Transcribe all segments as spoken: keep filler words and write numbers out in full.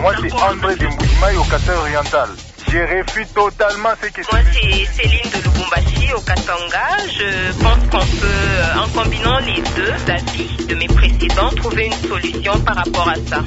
Moi, c'est André de Mboujimaï au Kassai oriental. Je refuse totalement ce que Moi, c'est Céline de Lubumbashi au Katanga. Je pense qu'on peut, en combinant les deux avis de mes précédents, trouver une solution par rapport à ça.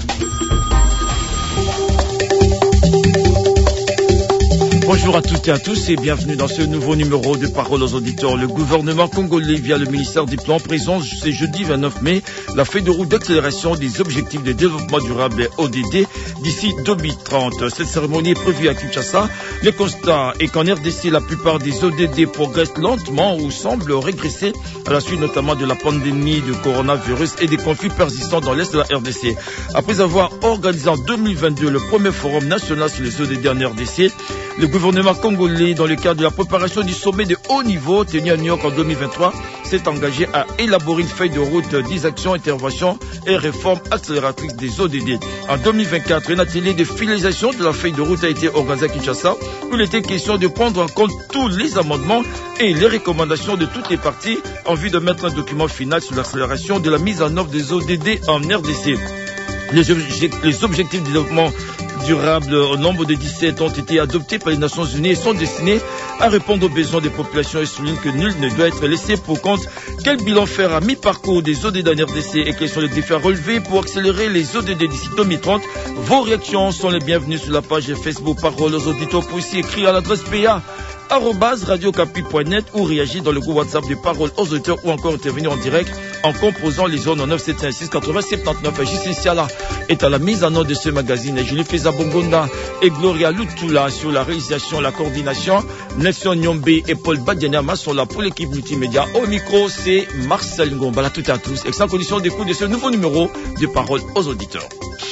Bonjour à toutes et à tous et bienvenue dans ce nouveau numéro de Parole aux auditeurs. Le gouvernement congolais, via le ministère du Plan, présente ce jeudi vingt-neuf mai la feuille de route d'accélération des objectifs de développement durable O D D d'ici deux mille trente. Cette cérémonie est prévue à Kinshasa. Le constat est qu'en R D C, la plupart des O D D progressent lentement ou semblent régresser à la suite notamment de la pandémie de coronavirus et des conflits persistants dans l'Est de la R D C. Après avoir organisé en deux mille vingt-deux le premier forum national sur les O D D en R D C, le gouvernement congolais, dans le cadre de la préparation du sommet de haut niveau tenu à New York en deux mille vingt-trois, s'est engagé à élaborer une feuille de route dix actions, interventions et réformes accélératrices des O D D. En deux mille vingt-quatre, un atelier de finalisation de la feuille de route a été organisé à Kinshasa, où il était question de prendre en compte tous les amendements et les recommandations de toutes les parties en vue de mettre un document final sur l'accélération de la mise en œuvre des O D D en R D C. Les, obje- les objectifs de développement durable au nombre de dix-sept ont été adoptés par les Nations Unies et sont destinés à répondre aux besoins des populations et soulignent que nul ne doit être laissé pour compte. Quel bilan faire à mi-parcours des O D D en R D C et quels sont les défis à relever pour accélérer les O D D d'ici deux mille trente? Vos réactions sont les bienvenues sur la page Facebook Parole aux auditeurs pour ici écrire à l'adresse P A arobase radiocapi point net ou réagir dans le groupe WhatsApp de Parole aux auditeurs ou encore intervenir en direct en composant les zones en neuf sept cinq six quatre-vingts soixante-dix-neuf. Justin Siala est à la mise en œuvre de ce magazine. Julie Feza Bongonda et Gloria Lutula sur la réalisation, la coordination. Nelson Nyombe et Paul Badianama sont là pour l'équipe multimédia. Au micro, c'est Marcel Ngomba. À toutes et à tous. Excellente condition d'écoute de ce nouveau numéro de Parole aux auditeurs.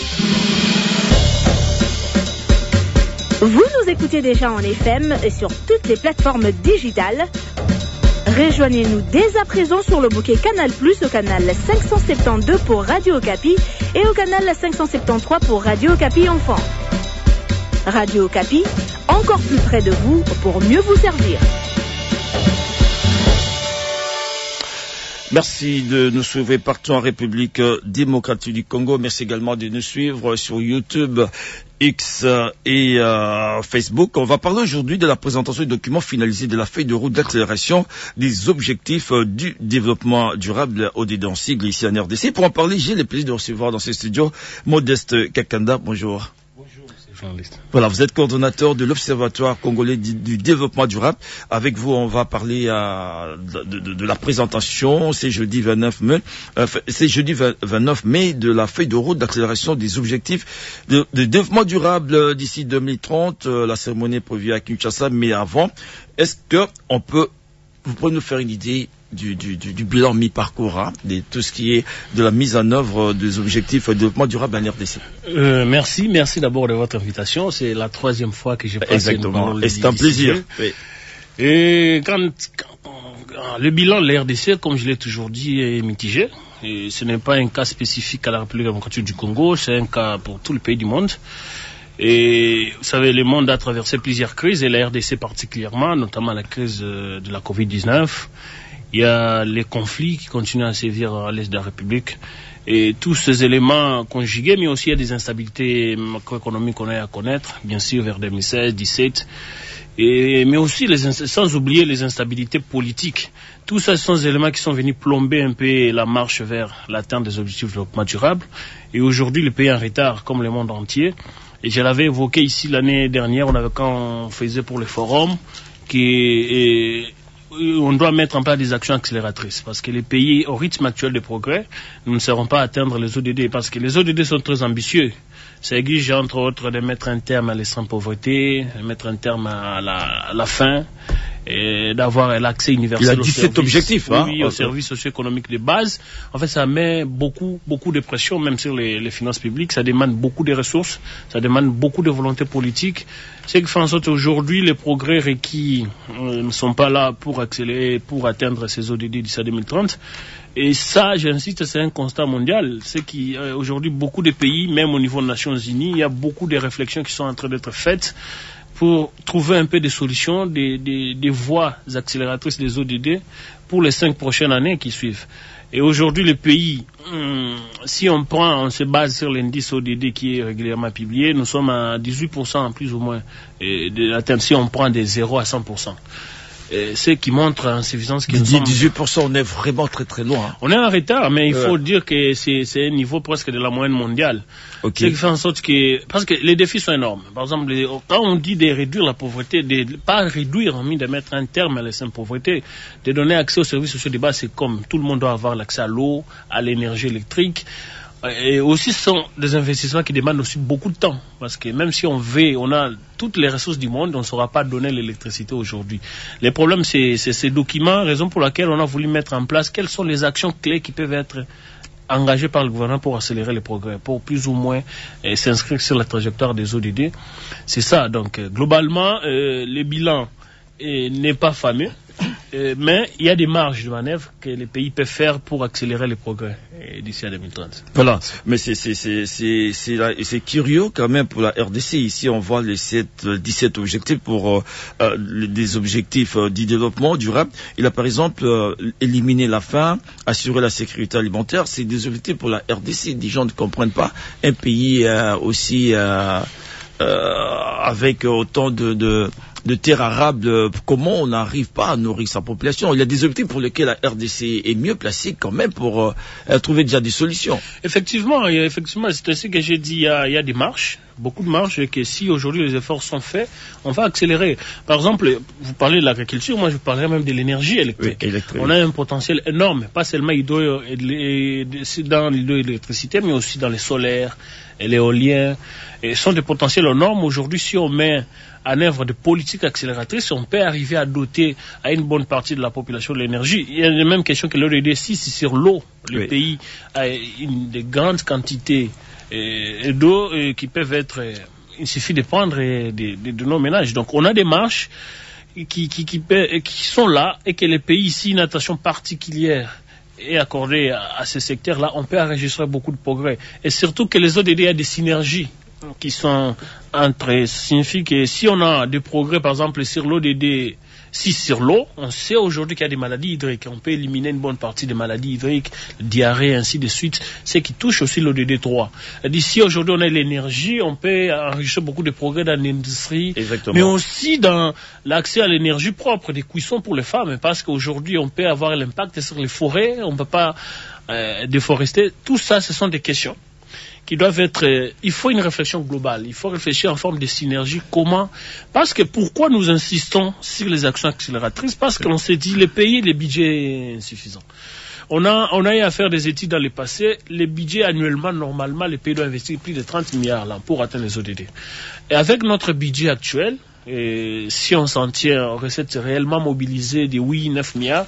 Vous nous écoutez déjà en F M et sur toutes les plateformes digitales. Rejoignez-nous dès à présent sur le bouquet Canal Plus au canal cinq cent soixante-douze pour Radio Okapi et au canal cinq cent soixante-treize pour Radio Okapi Enfant. Radio Okapi, encore plus près de vous pour mieux vous servir. Merci de nous suivre partout en République démocratique du Congo. Merci également de nous suivre sur YouTube, X et euh, Facebook. On va parler aujourd'hui de la présentation du document finalisé de la feuille de route d'accélération des objectifs euh, du développement durable O D D en sigle ici en R D C. Pour en parler, j'ai le plaisir de recevoir dans ce studio Modeste Kakanda. Bonjour. Journaliste. Voilà, vous êtes coordonnateur de l'Observatoire congolais du, du développement durable. Avec vous, on va parler euh, de, de, de la présentation, c'est jeudi vingt-neuf mai, euh, c'est jeudi vingt-neuf mai de la feuille de route d'accélération des objectifs de, de développement durable d'ici deux mille trente. Euh, la cérémonie est prévue à Kinshasa, mais avant, est-ce que on peut, vous pouvez nous faire une idée Du, du, du, du bilan mi-parcours, hein, de tout ce qui est de la mise en œuvre des objectifs de développement durable en R D C. Euh, merci, merci d'abord de votre invitation. C'est la troisième fois que je passe. Exactement, et c'est un plaisir. Oui. Et quand, quand le bilan de la R D C, comme je l'ai toujours dit, est mitigé. Et ce n'est pas un cas spécifique à la République démocratique du Congo, c'est un cas pour tout le pays du monde. Et vous savez, le monde a traversé plusieurs crises, et la R D C particulièrement, notamment la crise de la covid dix-neuf. Il y a les conflits qui continuent à sévir à l'est de la République. Et tous ces éléments conjugués, mais aussi il y a des instabilités macroéconomiques qu'on a à connaître, bien sûr, vers deux mille seize, deux mille dix-sept. Et, mais aussi, les, sans oublier les instabilités politiques. Tous ces sont des éléments qui sont venus plomber un peu la marche vers l'atteinte des objectifs de développement durable. Et aujourd'hui, le pays est en retard, comme le monde entier. Et je l'avais évoqué ici l'année dernière, on avait, quand on faisait pour le forum, qui est... on doit mettre en place des actions accélératrices parce que les pays, au rythme actuel de progrès, nous ne saurons pas atteindre les O D D parce que les O D D sont très ambitieux. Ça exige entre autres de mettre un terme à l'extrême pauvreté, de mettre un terme à la, à la faim et d'avoir l'accès universel. Il y a dix-sept objectifs, hein, oui, aux services socio-économiques de base. En fait, ça met beaucoup, beaucoup de pression, même sur les, les finances publiques. Ça demande beaucoup de ressources, ça demande beaucoup de volonté politique. C'est que fait en sorte qu'aujourd'hui, les progrès requis euh, ne sont pas là pour accélérer, pour atteindre ces O D D d'ici à deux mille trente. Et ça, j'insiste, c'est un constat mondial. C'est qu'aujourd'hui, beaucoup de pays, même au niveau des Nations Unies, il y a beaucoup de réflexions qui sont en train d'être faites pour trouver un peu des solutions, des, des, des voies accélératrices des O D D pour les cinq prochaines années qui suivent. Et aujourd'hui, le pays, hum, si on prend, on se base sur l'indice O D D qui est régulièrement publié, nous sommes à dix-huit pour cent plus ou moins de l'atteinte si on prend des zéro à cent pour cent. Ce qui montre en suffisance que nous sommes... dix-huit pour cent, on est vraiment très très loin. Hein. On est en retard, mais il ouais. faut dire que c'est un niveau presque de la moyenne mondiale. Okay. Ce qui fait en sorte que... Parce que les défis sont énormes. Par exemple, les, quand on dit de réduire la pauvreté, de pas réduire, mais de mettre un terme à la simple pauvreté, de donner accès aux services sociaux de base, c'est comme tout le monde doit avoir l'accès à l'eau, à l'énergie électrique. Et aussi, ce sont des investissements qui demandent aussi beaucoup de temps. Parce que même si on veut, on a toutes les ressources du monde, on ne saura pas donner l'électricité aujourd'hui. Les problèmes, c'est ces documents, raison pour laquelle on a voulu mettre en place quelles sont les actions clés qui peuvent être engagées par le gouvernement pour accélérer les progrès, pour plus ou moins euh, s'inscrire sur la trajectoire des O D D. C'est ça. Donc, euh, globalement, euh, le bilan euh, n'est pas fameux. Euh, mais il y a des marges de manœuvre que les pays peuvent faire pour accélérer les progrès euh, d'ici à deux mille trente. Voilà, mais c'est curieux quand même pour la R D C. Ici, on voit les sept, dix-sept objectifs pour euh, euh, des objectifs euh, du développement durable. Il a par exemple euh, éliminé la faim, assurer la sécurité alimentaire. C'est des objectifs pour la R D C. Des gens ne comprennent pas un pays euh, aussi euh, euh, avec autant de... de de terres arables, comment on n'arrive pas à nourrir sa population. Il y a des objectifs pour lesquels la R D C est mieux placée quand même pour euh, trouver déjà des solutions. Effectivement, effectivement, c'est ainsi que j'ai dit, il y, a, il y a des marches, beaucoup de marches, et que si aujourd'hui les efforts sont faits, on va accélérer. Par exemple, vous parlez de l'agriculture, moi je vous parlerai même de l'énergie électrique. Oui, électrique. On a un potentiel énorme, pas seulement hydro, dans l'hydroélectricité, mais aussi dans les solaires, et l'éolien. Et ce sont des potentiels énormes. Aujourd'hui, si on met en œuvre de politiques accélératrices, on peut arriver à doter à une bonne partie de la population de l'énergie. Il y a les mêmes questions que l'O D D. Si c'est sur l'eau, le oui. pays a une de grandes quantités d'eau qui peuvent être... Il suffit de prendre de, de, de nos ménages. Donc on a des marches qui, qui, qui, qui sont là et que les pays ici, une attention particulière est accordée à, à ce secteur-là, on peut enregistrer beaucoup de progrès. Et surtout que les O D D, il y a des synergies qui sont entre, ça signifie que si on a des progrès, par exemple, sur l'O D D, si sur l'eau, on sait aujourd'hui qu'il y a des maladies hydriques, on peut éliminer une bonne partie des maladies hydriques, diarrhée, ainsi de suite, ce qui touche aussi l'O D D trois. D'ici aujourd'hui, on a l'énergie, on peut enregistrer beaucoup de progrès dans l'industrie, mais aussi dans l'accès à l'énergie propre, des cuissons pour les femmes, parce qu'aujourd'hui, on peut avoir l'impact sur les forêts, on ne peut pas euh, déforester. Tout ça, ce sont des questions qui doivent être... Euh, il faut une réflexion globale. Il faut réfléchir en forme de synergie. Comment? Parce que pourquoi nous insistons sur les actions accélératrices? Parce qu'on s'est dit, les pays, les budgets insuffisants. On a, on a eu à faire des études dans le passé. Les budgets annuellement, normalement, les pays doivent investir plus de trente milliards là, pour atteindre les O D D. Et avec notre budget actuel, et si on s'en tient aux recettes réellement mobilisées de huit, neuf milliards,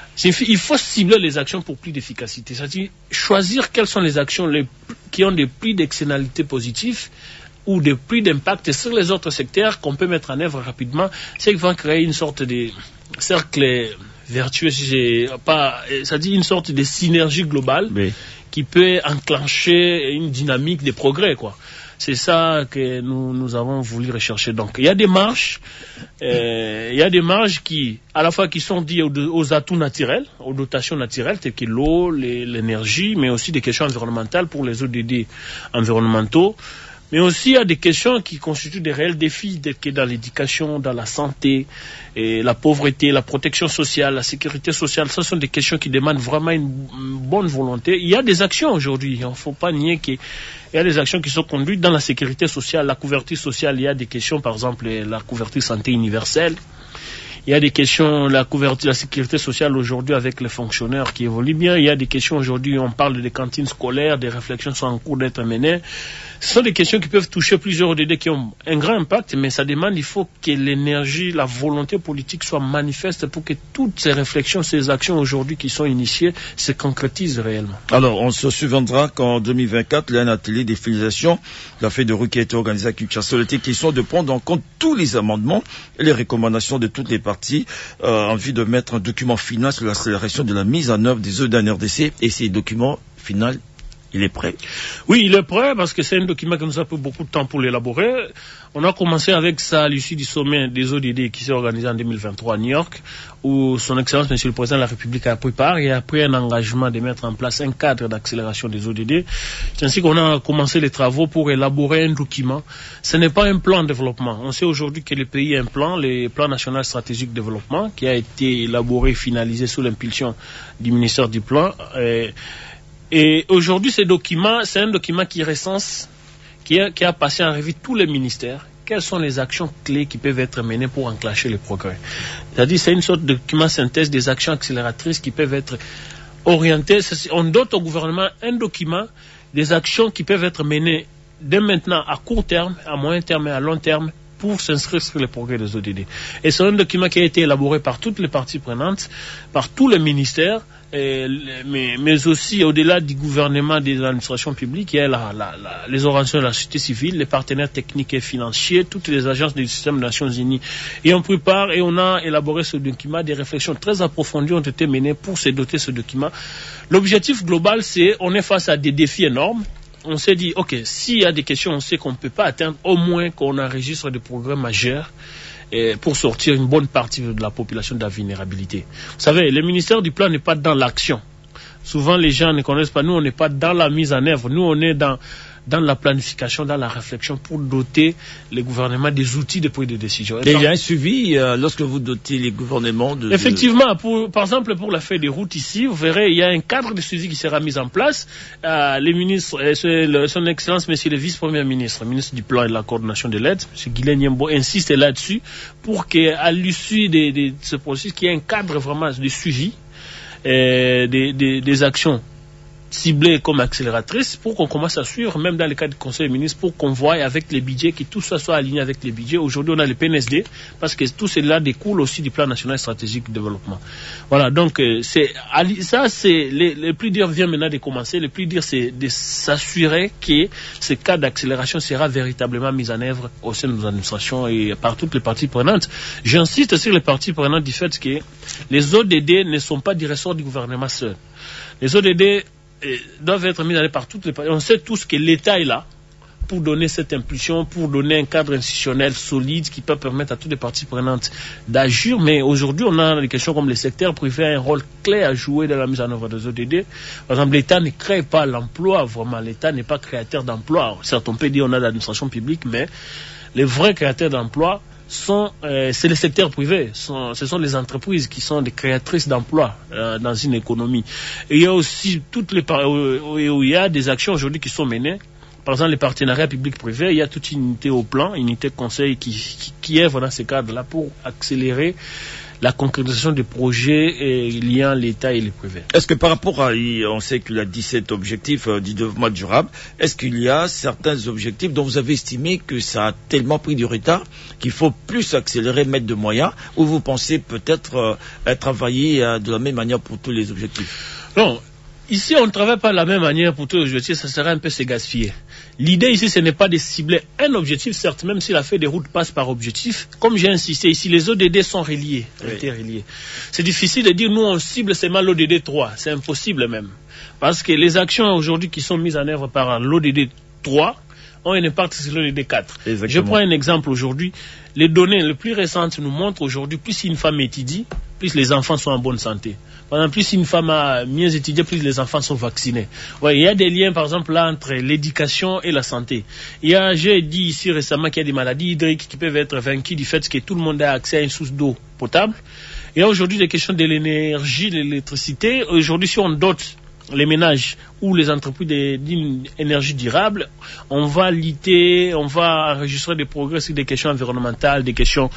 il faut cibler les actions pour plus d'efficacité. C'est-à-dire choisir quelles sont les actions les, qui ont des plus d'externalités positives ou des plus d'impact sur les autres secteurs qu'on peut mettre en œuvre rapidement. C'est qui va créer une sorte de cercle vertueux, si pas, c'est-à-dire une sorte de synergie globale oui. qui peut enclencher une dynamique de progrès, quoi. C'est ça que nous, nous avons voulu rechercher. Donc, il y a des marges, euh, il y a des marges qui, à la fois qui sont liées aux, aux atouts naturels, aux dotations naturelles, telles que l'eau, l'énergie, mais aussi des questions environnementales pour les O D D environnementaux. Mais aussi, il y a des questions qui constituent des réels défis, tels que dans l'éducation, dans la santé, et la pauvreté, la protection sociale, la sécurité sociale. Ce sont des questions qui demandent vraiment une, une bonne volonté. Il y a des actions aujourd'hui. Il ne faut pas nier qu'il y a des actions qui sont conduites dans la sécurité sociale, la couverture sociale. Il y a des questions, par exemple, la couverture santé universelle. Il y a des questions, la couverture, la sécurité sociale aujourd'hui avec les fonctionnaires qui évoluent bien. Il y a des questions aujourd'hui, on parle des cantines scolaires, des réflexions sont en cours d'être menées. Ce sont des questions qui peuvent toucher plusieurs O D D qui ont un grand impact, mais ça demande, il faut que l'énergie, la volonté politique soit manifeste pour que toutes ces réflexions, ces actions aujourd'hui qui sont initiées se concrétisent réellement. Alors, on se souviendra qu'en deux mille vingt-quatre, il y a un atelier de filialisation, la feuille de route qui a été organisée à Kinshasa. Il était question de prendre en compte tous les amendements et les recommandations de toutes les parties euh, en vue de mettre un document final sur l'accélération de la mise en œuvre des O D D en R D C, et ces documents finaux Il est prêt? Oui, il est prêt parce que c'est un document qui nous a pris beaucoup de temps pour l'élaborer. On a commencé avec ça à l'issue du sommet des O D D qui s'est organisé en deux mille vingt-trois à New York, où son Excellence, Monsieur le Président de la République, a pris part et a pris un engagement de mettre en place un cadre d'accélération des O D D. C'est ainsi qu'on a commencé les travaux pour élaborer un document. Ce n'est pas un plan de développement. On sait aujourd'hui que le pays a un plan, le plan national stratégique de développement, qui a été élaboré, finalisé sous l'impulsion du ministère du Plan. Et Et aujourd'hui, ce document, c'est un document qui recense, qui a, qui a passé en revue tous les ministères. Quelles sont les actions clés qui peuvent être menées pour enclencher les progrès? C'est-à-dire, c'est une sorte de document synthèse des actions accélératrices qui peuvent être orientées. On dote au gouvernement un document des actions qui peuvent être menées dès maintenant à court terme, à moyen terme et à long terme pour s'inscrire sur les progrès des O D D. Et c'est un document qui a été élaboré par toutes les parties prenantes, par tous les ministères, et, mais, mais aussi au-delà du gouvernement, des administrations publiques, il y a la, la, la, les organisations de la société civile, les partenaires techniques et financiers, toutes les agences du système des Nations Unies. Et on prit part et on a élaboré ce document. Des réflexions très approfondies ont été menées pour se doter ce document. L'objectif global, c'est on est face à des défis énormes. On s'est dit, ok, s'il y a des questions, on sait qu'on ne peut pas atteindre, au moins qu'on enregistre des progrès majeurs et pour sortir une bonne partie de la population de la vulnérabilité. Vous savez, le ministère du Plan n'est pas dans l'action. Souvent, les gens ne connaissent pas. Nous, on n'est pas dans la mise en œuvre. Nous, on est dans, dans la planification, dans la réflexion pour doter les gouvernements des outils de prise de décision. Et il y a un suivi euh, lorsque vous dotez les gouvernements de... Effectivement, pour, par exemple, pour la feuille des routes ici, vous verrez, il y a un cadre de suivi qui sera mis en place. Euh, les ministres, euh, le, son Excellence, Monsieur le Vice-Premier ministre, ministre du Plan et de la Coordination de l'aide, M. Guilain Nyembo, insiste là-dessus pour qu'à l'issue de, de ce processus, qu'il y ait un cadre vraiment de suivi euh, des, des, des actions ciblées comme accélératrices pour qu'on commence à suivre, même dans le cadre du Conseil des ministres, pour qu'on voie avec les budgets, que tout ça soit aligné avec les budgets. Aujourd'hui, on a le P N S D, parce que tout cela découle aussi du Plan national stratégique de développement. Voilà, donc euh, c'est ça, c'est le, le plus dur vient maintenant de commencer. Le plus dur, c'est de s'assurer que ce cas d'accélération sera véritablement mis en œuvre au sein de nos administrations et par toutes les parties prenantes. J'insiste sur les parties prenantes du fait que les O D D ne sont pas du ressort du gouvernement seul. Les O D D Et doivent être mis en œuvre par toutes les parties. On sait tous que l'État est là pour donner cette impulsion, pour donner un cadre institutionnel solide qui peut permettre à toutes les parties prenantes d'agir. Mais aujourd'hui, on a des questions comme le secteur privé a un rôle clé à jouer dans la mise en œuvre des O D D. Par exemple, l'État ne crée pas l'emploi, vraiment. L'État n'est pas créateur d'emploi. Certes, on peut dire qu'on a l'administration publique, mais les vrais créateurs d'emploi, sont, euh, c'est le secteur privé, sont, ce sont les entreprises qui sont des créatrices d'emplois euh, dans une économie. Et il y a aussi toutes les par- où, où il y a des actions aujourd'hui qui sont menées. Par exemple, les partenariats publics-privés, il y a toute une unité au plan, une unité de conseil qui, qui, qui œuvre dans ces cadres-là pour accélérer la concrétisation des projets et liant l'État et les privés. Est-ce que par rapport à, on sait qu'il y a dix-sept objectifs euh, du développement durable, est-ce qu'il y a certains objectifs dont vous avez estimé que ça a tellement pris du retard qu'il faut plus accélérer, mettre de moyens, ou vous pensez peut-être euh, travailler euh, de la même manière pour tous les objectifs? Non. Ici, on ne travaille pas de la même manière pour tous les objectifs, ça serait un peu se gaspiller. L'idée ici, ce n'est pas de cibler un objectif, certes, même si la feuille des routes passe par objectif. Comme j'ai insisté ici, les O D D sont reliés, oui. interreliés. C'est difficile de dire, nous, on cible seulement l'O D D trois. C'est impossible même. Parce que les actions aujourd'hui qui sont mises en œuvre par l'O D D trois ont un impact sur l'O D D quatre. Exactement. Je prends un exemple aujourd'hui. Les données les plus récentes nous montrent aujourd'hui, plus une femme étudie, plus les enfants sont en bonne santé. Par exemple, plus une femme a mieux étudié, plus les enfants sont vaccinés. Ouais, il y a des liens, par exemple, là, entre l'éducation et la santé. Il y a, j'ai dit ici récemment qu'il y a des maladies hydriques qui peuvent être vaincues du fait que tout le monde a accès à une source d'eau potable. Il y a aujourd'hui des questions de l'énergie, de l'électricité. Aujourd'hui, si on dote les ménages ou les entreprises d'une énergie durable, on va lutter, on va enregistrer des progrès sur des questions environnementales, des questions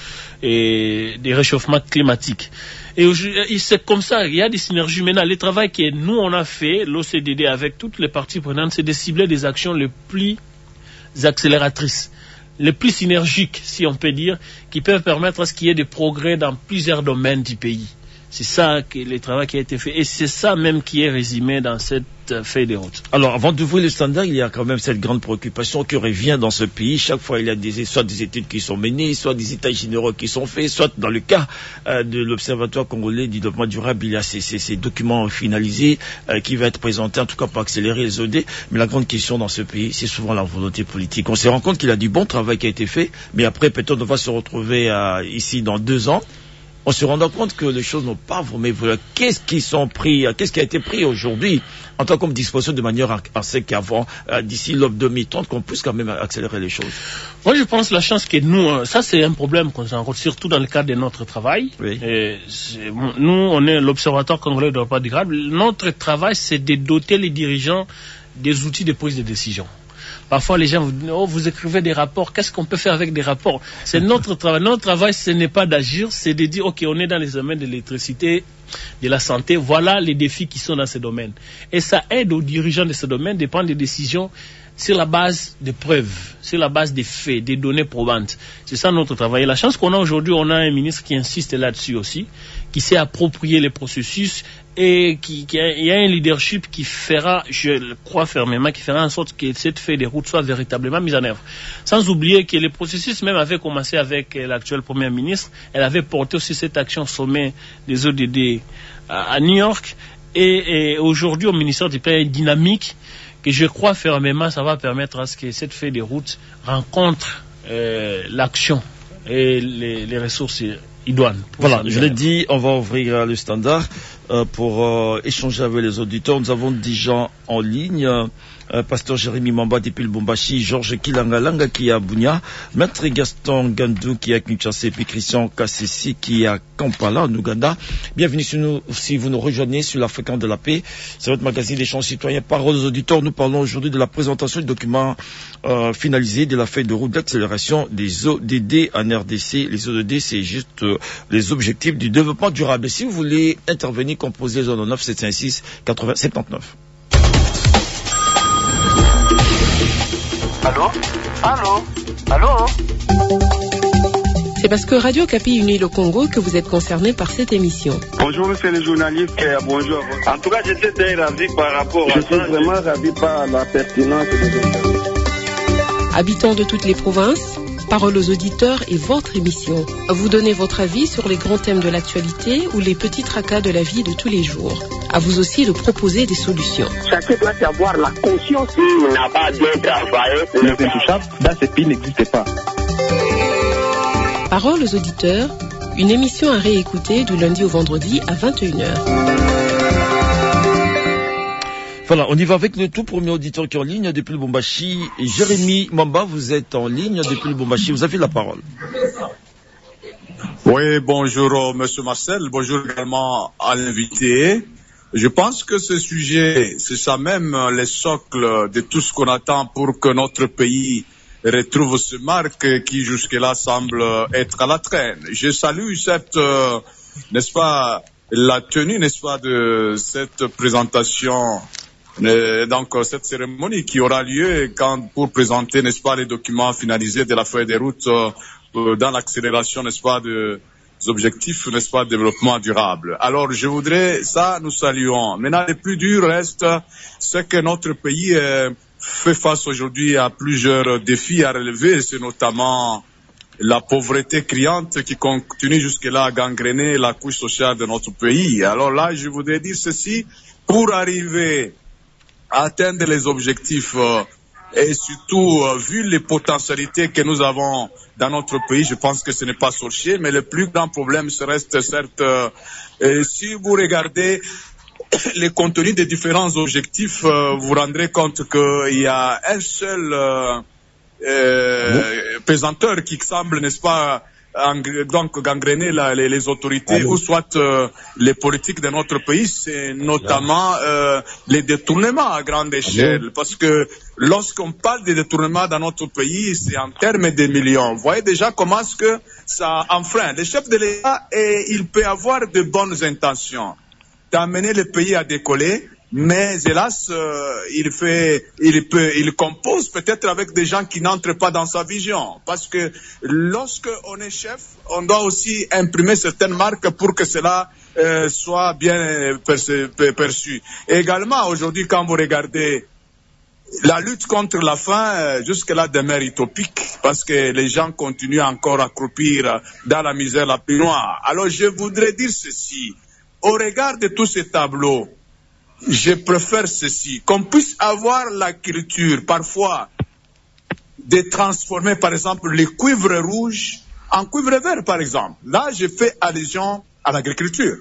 et des réchauffements climatiques. Et c'est comme ça, il y a des synergies. Maintenant, le travail que nous, on a fait, l'O C D D, avec toutes les parties prenantes, c'est de cibler des actions les plus accélératrices, les plus synergiques, si on peut dire, qui peuvent permettre à ce qu'il y ait des progrès dans plusieurs domaines du pays. C'est ça que le travail qui a été fait. Et c'est ça même qui est résumé dans cette feuille de route. Alors, avant d'ouvrir le standard, il y a quand même cette grande préoccupation qui revient dans ce pays. Chaque fois, il y a des, soit des études qui sont menées, soit des états généraux qui sont faits, soit dans le cas euh, de l'Observatoire congolais du développement durable, il y a ces, ces, ces documents finalisés euh, qui vont être présentés, en tout cas pour accélérer les O D. Mais la grande question dans ce pays, c'est souvent la volonté politique. On se rend compte qu'il y a du bon travail qui a été fait, mais après, peut-être on va se retrouver euh, ici dans deux ans. On se rend compte que les choses n'ont pas vraiment évolué. Qu'est-ce qui sont pris, qu'est-ce qui a été pris aujourd'hui en tant que disposition de manière à ce qu'avant, euh, d'ici l'O B deux mille trente, qu'on puisse quand même accélérer les choses? Moi, je pense la chance que nous, ça c'est un problème qu'on rencontre, surtout dans le cadre de notre travail. Oui. Et nous, on est l'Observatoire congolais du développement durable. Notre travail, c'est de doter les dirigeants des outils de prise de décision. Parfois, les gens vous disent, oh, vous écrivez des rapports, qu'est-ce qu'on peut faire avec des rapports? C'est notre travail. Notre travail, ce n'est pas d'agir, c'est de dire, OK, on est dans les domaines de l'électricité, de la santé, voilà les défis qui sont dans ces domaines. Et ça aide aux dirigeants de ces domaines de prendre des décisions sur la base des preuves, sur la base des faits, des données probantes. C'est ça notre travail. Et la chance qu'on a aujourd'hui, on a un ministre qui insiste là-dessus aussi, qui sait approprier les processus et qui, qui a, il y a un leadership qui fera, je le crois fermement, qui fera en sorte que cette feuille de route soit véritablement mise en œuvre. Sans oublier que le processus même avait commencé avec l'actuelle première ministre. Elle avait porté aussi cette action au sommet des O D D à, à New York. Et, et aujourd'hui, au ministère du Plan dynamique, que je crois fermement, ça va permettre à ce que cette feuille de route rencontre euh, l'action et les, les ressources idoines. Voilà, je l'ai dit, on va ouvrir le standard euh, pour euh, échanger avec les auditeurs. Nous avons dix gens en ligne. Euh, Pasteur Jérémy Mamba depuis le Lubumbashi, Georges Kilangalanga qui est à Bunia, Maître Gaston Gandou qui est à Kinshasa et puis Christian Kassesi qui est à Kampala en Ouganda. Bienvenue sur nous, si vous nous rejoignez sur la fréquence de la paix. C'est votre magazine des champs citoyens. Paroles aux auditeurs. Nous parlons aujourd'hui de la présentation du document euh, finalisé de la feuille de route d'accélération des O D D en R D C. Les O D D, c'est juste euh, les objectifs du développement durable. Et si vous voulez intervenir, composez zéro neuf sept cent six quatre-vingts soixante-neuf. Allô? Allô? Allô? C'est parce que Radio Kapi unit le Congo que vous êtes concerné par cette émission. Bonjour monsieur le journaliste, bonjour. En tout cas, j'étais très ravi par rapport à ça. Je suis vraiment ravi par la pertinence de l'émission. Habitants de toutes les provinces, Parole aux auditeurs est votre émission. Vous donnez votre avis sur les grands thèmes de l'actualité ou les petits tracas de la vie de tous les jours. À vous aussi de proposer des solutions. Chacun doit avoir la conscience qu'il n'a pas bien travaillé. Les intouchables dans ce pays n'existent pas. Parole aux auditeurs, une émission à réécouter du lundi au vendredi à vingt et une heures. Voilà, on y va avec le tout premier auditeur qui est en ligne depuis le Lubumbashi. Jérémy Mamba, vous êtes en ligne depuis le Lubumbashi. Vous avez la parole. Oui, bonjour monsieur Marcel. Bonjour également à l'invité. Je pense que ce sujet, c'est ça même le socle de tout ce qu'on attend pour que notre pays retrouve ce marque qui jusque-là semble être à la traîne. Je salue cette, euh, n'est-ce pas, la tenue, n'est-ce pas, de cette présentation, euh, donc cette cérémonie qui aura lieu quand, pour présenter, n'est-ce pas, les documents finalisés de la feuille de route euh, dans l'accélération, n'est-ce pas, de des objectifs, n'est-ce pas, de développement durable. Alors, je voudrais, ça, nous saluons. Maintenant, le plus dur reste ce que notre pays euh, fait face aujourd'hui à plusieurs défis à relever. C'est notamment la pauvreté criante qui continue jusque-là à gangréner la couche sociale de notre pays. Alors là, je voudrais dire ceci, pour arriver à atteindre les objectifs euh, et surtout, euh, vu les potentialités que nous avons dans notre pays, je pense que ce n'est pas sorcier, mais le plus grand problème reste certes, euh, et si vous regardez les contenus des différents objectifs, euh, vous vous rendrez compte qu'il y a un seul euh, euh, pesanteur qui semble, n'est-ce pas, donc gangréner la, les, les autorités Allô. ou soit euh, les politiques de notre pays, c'est notamment euh, les détournements à grande échelle. Allô. Parce que lorsqu'on parle de détournements dans notre pays, c'est en termes de millions. Vous voyez déjà comment est-ce que ça enfreint. Le chef de l'État, et il peut avoir de bonnes intentions d'amener le pays à décoller, mais hélas, euh, il fait, il peut, il compose peut-être avec des gens qui n'entrent pas dans sa vision. Parce que lorsque on est chef, on doit aussi imprimer certaines marques pour que cela euh, soit bien perçu, perçu. Également, aujourd'hui, quand vous regardez la lutte contre la faim, euh, jusque-là demeure utopique, parce que les gens continuent encore à croupir dans la misère la plus noire. Alors, je voudrais dire ceci. Au regard de tous ces tableaux, je préfère ceci, qu'on puisse avoir la culture, parfois, de transformer, par exemple, le cuivre rouge en cuivre vert, par exemple. Là, je fais allusion à l'agriculture.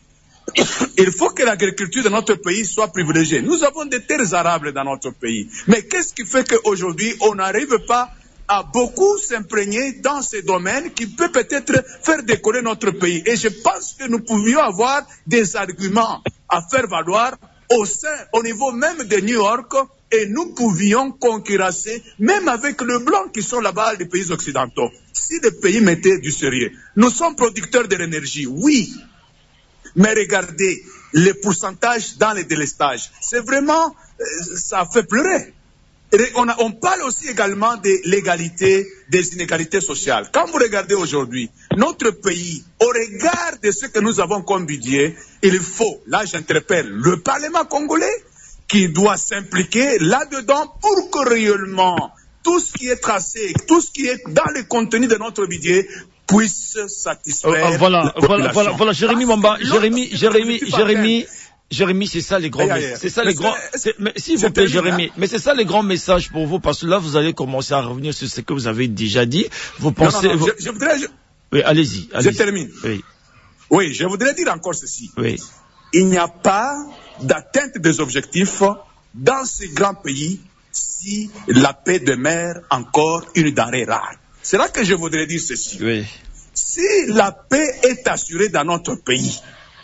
Il faut que l'agriculture de notre pays soit privilégiée. Nous avons des terres arables dans notre pays. Mais qu'est-ce qui fait qu'aujourd'hui, on n'arrive pas à beaucoup s'imprégner dans ces domaines qui peut peut-être faire décoller notre pays? Et je pense que nous pouvions avoir des arguments à faire valoir au sein, au niveau même de New York, et nous pouvions concurrencer, même avec le blanc qui sont là-bas, les pays occidentaux. Si les pays mettaient du sérieux. Nous sommes producteurs de l'énergie, oui. Mais regardez, les pourcentages dans les délestages, c'est vraiment, euh, ça fait pleurer. Et on, a, on parle aussi également de l'égalité, des inégalités sociales. Quand vous regardez aujourd'hui, notre pays, au regard de ce que nous avons comme budget, il faut, là j'interpelle le Parlement congolais, qui doit s'impliquer là-dedans pour que réellement tout ce qui est tracé, tout ce qui est dans le contenu de notre budget puisse satisfaire euh, voilà, la population. Voilà, voilà, voilà, Jérémy Mamba, Jérémy, Jérémy, Jérémy, Jérémy, c'est ça les grands, aïe, aïe. c'est ça les grands, mais s'il vous plaît, Jérémy, mais c'est ça les grands messages pour vous, parce que là, vous allez commencer à revenir sur ce que vous avez déjà dit. Vous pensez, non, non, non, vous... Je, je voudrais, je... oui, allez-y, allez-y. Je termine. Oui. Oui, je voudrais dire encore ceci. Oui. Il n'y a pas d'atteinte des objectifs dans ces grands pays si la paix demeure encore une denrée rare. C'est là que je voudrais dire ceci. Oui. Si la paix est assurée dans notre pays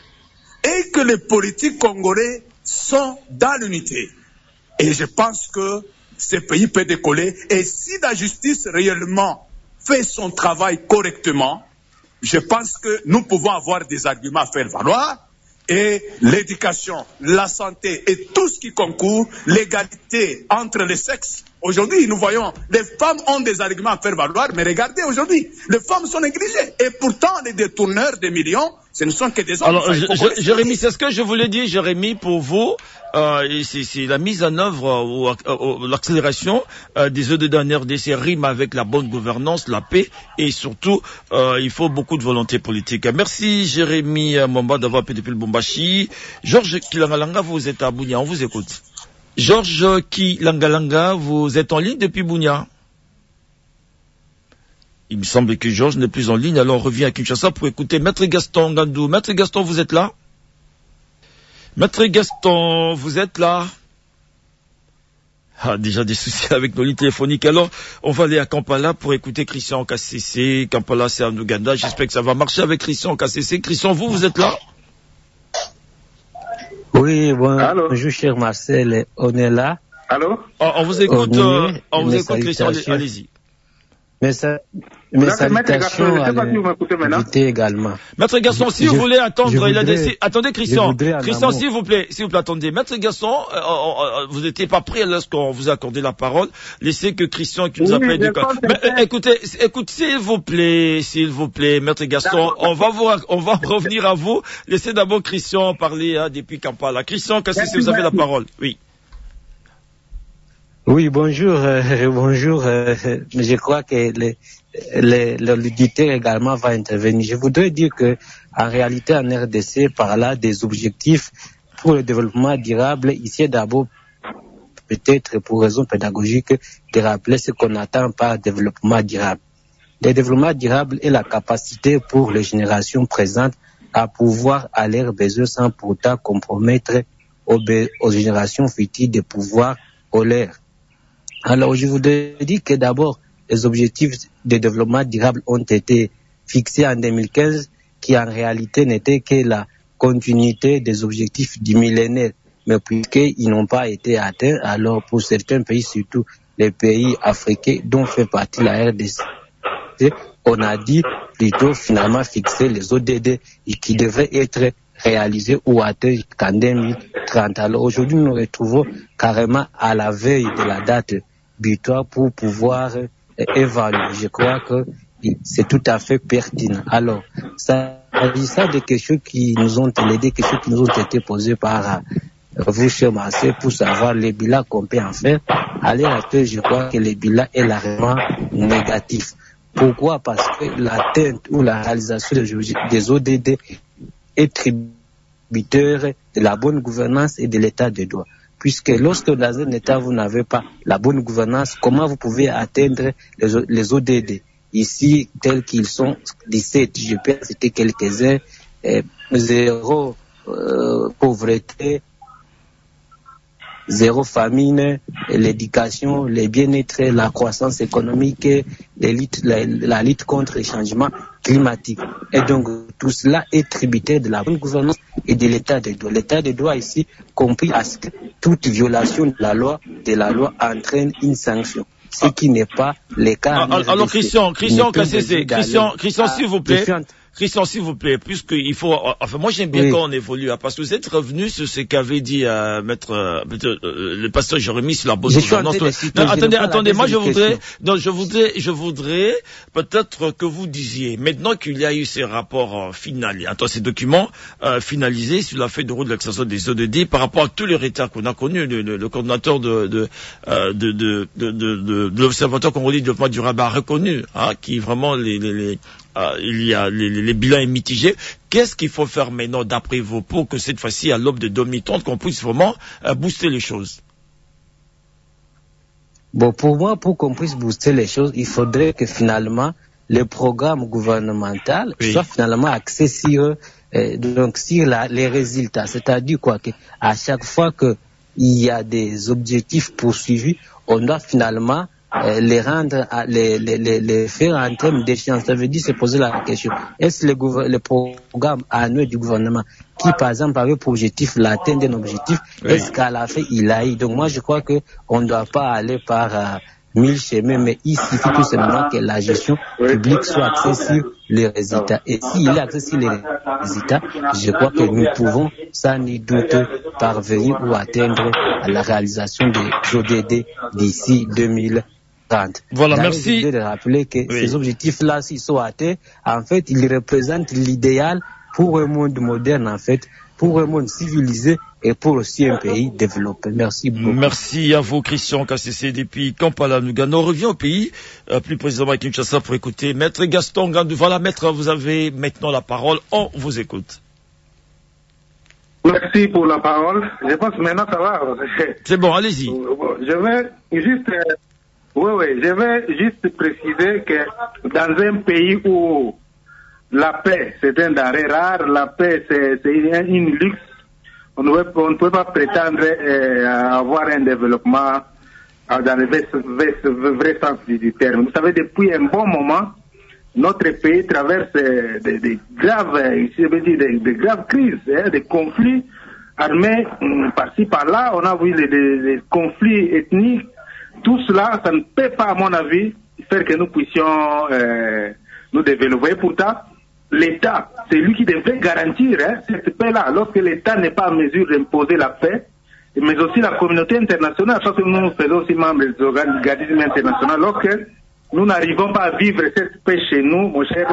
et que les politiques congolais sont dans l'unité, et je pense que ce pays peut décoller, et si la justice réellement fait son travail correctement, je pense que nous pouvons avoir des arguments à faire valoir. Et l'éducation, la santé et tout ce qui concourt, l'égalité entre les sexes. Aujourd'hui, nous voyons, les femmes ont des arguments à faire valoir, mais regardez aujourd'hui, les femmes sont négligées. Et pourtant, les détourneurs des millions, ce ne sont que des hommes. Alors, je, je, Jérémy, c'est ce que je voulais dire, Jérémy, pour vous, euh, c'est la mise en œuvre euh, ou, ou l'accélération euh, des E D D en R D C rime avec la bonne gouvernance, la paix, et surtout, euh, il faut beaucoup de volonté politique. Merci, Jérémy Mamba, d'avoir appelé depuis le Bombashi. Georges Kilangalanga, vous êtes à Bunia, on vous écoute. Georges Kilangalanga, vous êtes en ligne depuis Bunia. Il me semble que Georges n'est plus en ligne, alors on revient à Kinshasa pour écouter Maître Gaston Gandou. Maître Gaston, vous êtes là? Maître Gaston, vous êtes là? Ah, déjà des soucis avec nos lignes téléphoniques. Alors, on va aller à Kampala pour écouter Christian K C C. Kampala, c'est en Ouganda. J'espère que ça va marcher avec Christian K C C. Christian, vous, vous êtes là? Oui, bon, bonjour cher Marcel, on est là. Allô? Oh, on vous écoute, on, euh, on vous écoute, Christian, allez-y. Mes, sa mes salutations à l'invité également. Maître Gaston, si je, vous voulez attendre, voudrais, il a des... attendez Christian, Christian, s'il vous plaît, s'il vous plaît, attendez. Maître Gaston, euh, euh, vous n'étiez pas prêt lorsqu'on vous a accordé la parole. Laissez que Christian qui nous oui, appelle du corps. Mais, euh, écoutez, écoute, s'il vous plaît, s'il vous plaît, Maître Gaston, on va vous, on va revenir à vous. Laissez d'abord Christian parler hein, depuis Kampala. Christian, qu'est-ce que vous avez la parole? Oui. Oui, bonjour, euh, bonjour. Euh, je crois que l'auditeur également va intervenir. Je voudrais dire que, en réalité, en R D C, par là, des objectifs pour le développement durable, ici d'abord, peut-être pour raison pédagogique, de rappeler ce qu'on attend par développement durable. Le développement durable est la capacité pour les générations présentes à pouvoir à leurs besoins sans pourtant compromettre aux, aux générations futures de pouvoir au leur. Alors, je voudrais dire que d'abord, les objectifs de développement durable ont été fixés en deux mille quinze, qui en réalité n'étaient que la continuité des objectifs du millénaire. Mais puisqu'ils n'ont pas été atteints, alors pour certains pays, surtout les pays africains dont fait partie la R D C, on a dit plutôt finalement fixer les O D D qui devraient être réalisés ou atteints qu'en deux mille trente. Alors aujourd'hui, nous nous retrouvons carrément à la veille de la date butoir pour pouvoir euh, évaluer. Je crois que c'est tout à fait pertinent. Alors, ça s'agissant des questions qui nous ont, les des questions qui nous ont été posées par euh, vous, cher Marcel, pour savoir les bilans qu'on peut en faire, à l'heure actuelle, je crois que le bilan est largement négatif. Pourquoi? Parce que l'atteinte ou la réalisation des O D D est tributaire de la bonne gouvernance et de l'état de droit. Puisque lorsque dans un état, vous n'avez pas la bonne gouvernance, comment vous pouvez atteindre les, les O D D? Ici, tels qu'ils sont, dix-sept, je peux citer quelques-uns, euh, zéro euh, pauvreté, zéro famine, l'éducation, le bien-être, la croissance économique, les luttes, la, la lutte contre les changements climatiques. Et donc, tout cela est tributaire de la bonne gouvernance et de l'état de droit. L'état de droit ici, compris à ce que toute violation de la loi, de la loi entraîne une sanction. Ce qui n'est pas le cas. Ah, alors, Christian, Christian, Christian, Christian, Christian, s'il vous plaît. Christian, s'il vous plaît, puisqu'il faut, enfin, moi j'aime bien oui. quand on évolue, parce que vous êtes revenu sur ce qu'avait dit euh, maître, euh, le pasteur Jérémie sur la bonne gouvernance. Non, attendez, attendez, moi je voudrais, non, je voudrais, je voudrais peut-être que vous disiez, maintenant qu'il y a eu ces rapports euh, finalisés, attends, ces documents euh, finalisés sur la feuille de route de l'extension des O D D par rapport à tous les retards qu'on a connus, le, le, le coordinateur de de, euh, de, de, de, de, de, de l'Observatoire congolais du développement durable a reconnu, hein, qui vraiment les, les, les Euh, il y a les, les bilans est mitigé. Qu'est-ce qu'il faut faire maintenant d'après vous pour que cette fois-ci, à l'aube de deux mille trente, qu'on puisse vraiment euh, booster les choses? Bon, pour moi, pour qu'on puisse booster les choses, il faudrait que finalement le programme gouvernemental oui. soit finalement axé sur euh, donc sur la, les résultats. C'est-à-dire quoi, que à chaque fois que il y a des objectifs poursuivis, on doit finalement Euh, les rendre, à, les, les, les, les faire en termes d'échéance. Ça veut dire se poser la question, est-ce le, le programme annuel du gouvernement qui, par exemple, avait pour objectif l'atteinte d'un objectif, oui. est-ce qu'à la fin, il a eu? Donc moi, je crois que on ne doit pas aller par euh, mille chemins, mais il suffit tout simplement que la gestion publique soit axée sur les résultats. Et s'il est axé sur les résultats, je crois que nous pouvons, sans nul doute, parvenir ou atteindre à la réalisation des O D D d'ici deux mille trente. Voilà, Dans merci. De rappeler que oui. ces objectifs-là, s'ils sont atteints, en fait, ils représentent l'idéal pour un monde moderne, en fait, pour un monde civilisé et pour aussi un pays développé. Merci beaucoup. Merci à vous, Christian Kassessé, depuis Kampala, Nougano. On revient au pays, euh, plus précisément à Kinshasa, pour écouter Maître Gaston Gandou. Voilà, Maître, vous avez maintenant la parole. On vous écoute. Merci pour la parole. Je pense maintenant ça va. C'est bon, allez-y. Je vais juste, euh, oui, oui, je vais juste préciser que dans un pays où la paix c'est un denrée rare, la paix c'est, c'est une luxe, on ne peut, on ne peut pas prétendre euh, avoir un développement euh, dans le vrai, vrai, vrai sens du terme. Vous savez, depuis un bon moment, notre pays traverse euh, des, des graves, je veux dire, des, des graves crises, hein, des conflits armés hum, par-ci par-là. On a vu des, des, des conflits ethniques. Tout cela, ça ne peut pas, à mon avis, faire que nous puissions euh, nous développer. Pourtant, l'État, c'est lui qui devrait garantir hein, cette paix-là. Lorsque l'État n'est pas en mesure d'imposer la paix, mais aussi la communauté internationale, parce que nous faisons aussi membres des organismes internationaux, lorsque nous n'arrivons pas à vivre cette paix chez nous, mon cher,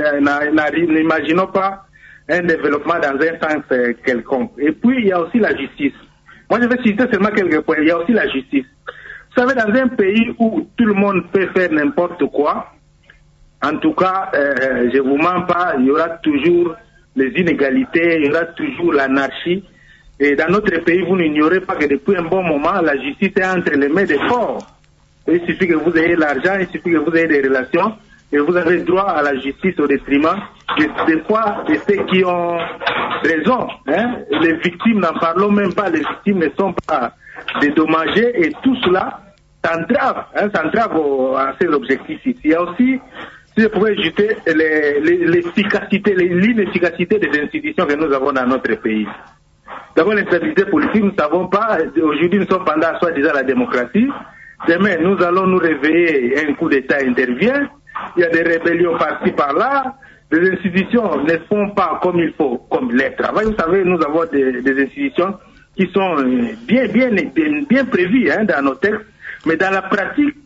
n'imaginons pas un développement dans un sens quelconque. Et puis, il y a aussi la justice. Moi, je vais citer seulement quelques points. Il y a aussi la justice. Vous savez, dans un pays où tout le monde peut faire n'importe quoi, en tout cas, euh, je ne vous mens pas, il y aura toujours les inégalités, il y aura toujours l'anarchie. Et dans notre pays, vous n'ignorez pas que depuis un bon moment, la justice est entre les mains des forts. Il suffit que vous ayez l'argent, il suffit que vous ayez des relations, et vous avez droit à la justice au détriment des fois de ceux qui ont raison. Hein. Les victimes, n'en parlons même pas, les victimes ne sont pas dédommagées, et tout cela s'entrave, hein, s'entrave à ces objectifs ici. Il y a aussi, si je pouvais ajouter, l'efficacité, l'inefficacité des institutions que nous avons dans notre pays. D'abord, l'instabilité politique, nous ne savons pas, aujourd'hui nous sommes pendant soi-disant la démocratie. Demain, nous allons nous réveiller, un coup d'État intervient, il y a des rébellions par-ci, par-là, les institutions ne font pas comme il faut, comme les travail. Vous savez, nous avons des, des institutions qui sont bien, bien, bien, bien prévues hein, dans nos textes, mais dans la pratique,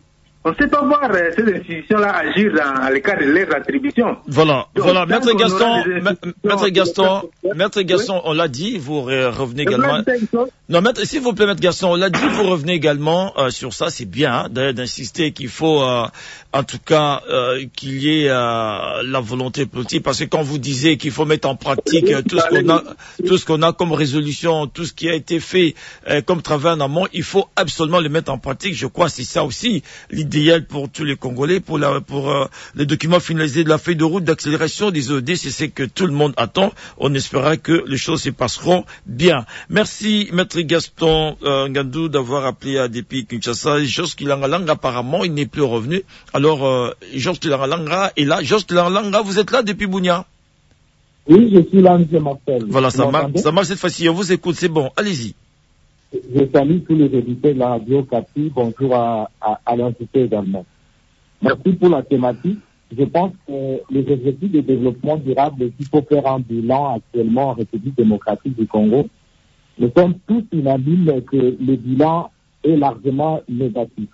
On ne sait pas voir euh, ces institutions-là agir dans le cas de leurs attributions. Voilà, Donc, voilà, Maître Gaston, Maître Gaston, Maître Gaston, oui. on l'a dit, vous revenez également. Non, Maître, s'il vous plaît, Maître Gaston, on l'a dit, vous revenez également euh, sur ça, c'est bien, hein, d'insister qu'il faut, euh, en tout cas, euh, qu'il y ait euh, la volonté politique, parce que quand vous disiez qu'il faut mettre en pratique euh, tout ce qu'on a, tout ce qu'on a comme résolution, tout ce qui a été fait euh, comme travail en amont, il faut absolument le mettre en pratique. Je crois que c'est ça aussi l'idéal pour tous les Congolais, pour, la, pour euh, les documents finalisés de la feuille de route d'accélération des O D, c'est ce que tout le monde attend. On espéra que les choses se passeront bien. Merci, Maître Gaston euh, Ngandou, d'avoir appelé à depuis Kinshasa. Georges Kilangalanga, apparemment, il n'est plus revenu. Alors, euh, Georges Kilangalanga est là. Georges Kilangalanga, vous êtes là depuis Bunia? Oui, je suis là, M. Marcel. Voilà, ça marche, ça marche cette fois-ci. On vous écoute, c'est bon. Allez-y. Je salue tous les éditeurs de la radio Capi. Bonjour à, à, à l'invité également. Merci pour la thématique. Je pense que les objectifs de développement durable qu'il faut faire un bilan actuellement en République démocratique du Congo, nous sommes tous unanimes que le bilan est largement négatif.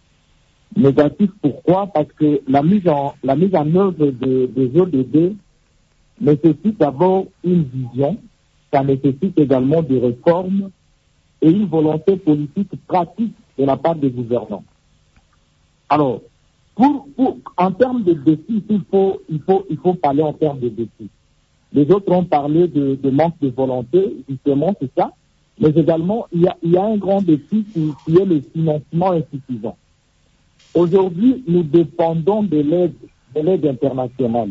Négatif pourquoi? Parce que la mise en, la mise en œuvre de, des O D D nécessite d'abord une vision, ça nécessite également des réformes et une volonté politique pratique de la part des gouvernants. Alors, pour, pour, en termes de défis, il faut, il faut, il faut parler en termes de défis. Les autres ont parlé de, de manque de volonté, justement, c'est ça. Mais également, il y a, il y a un grand défi qui, qui est le financement insuffisant. Aujourd'hui, nous dépendons de l'aide, de l'aide internationale.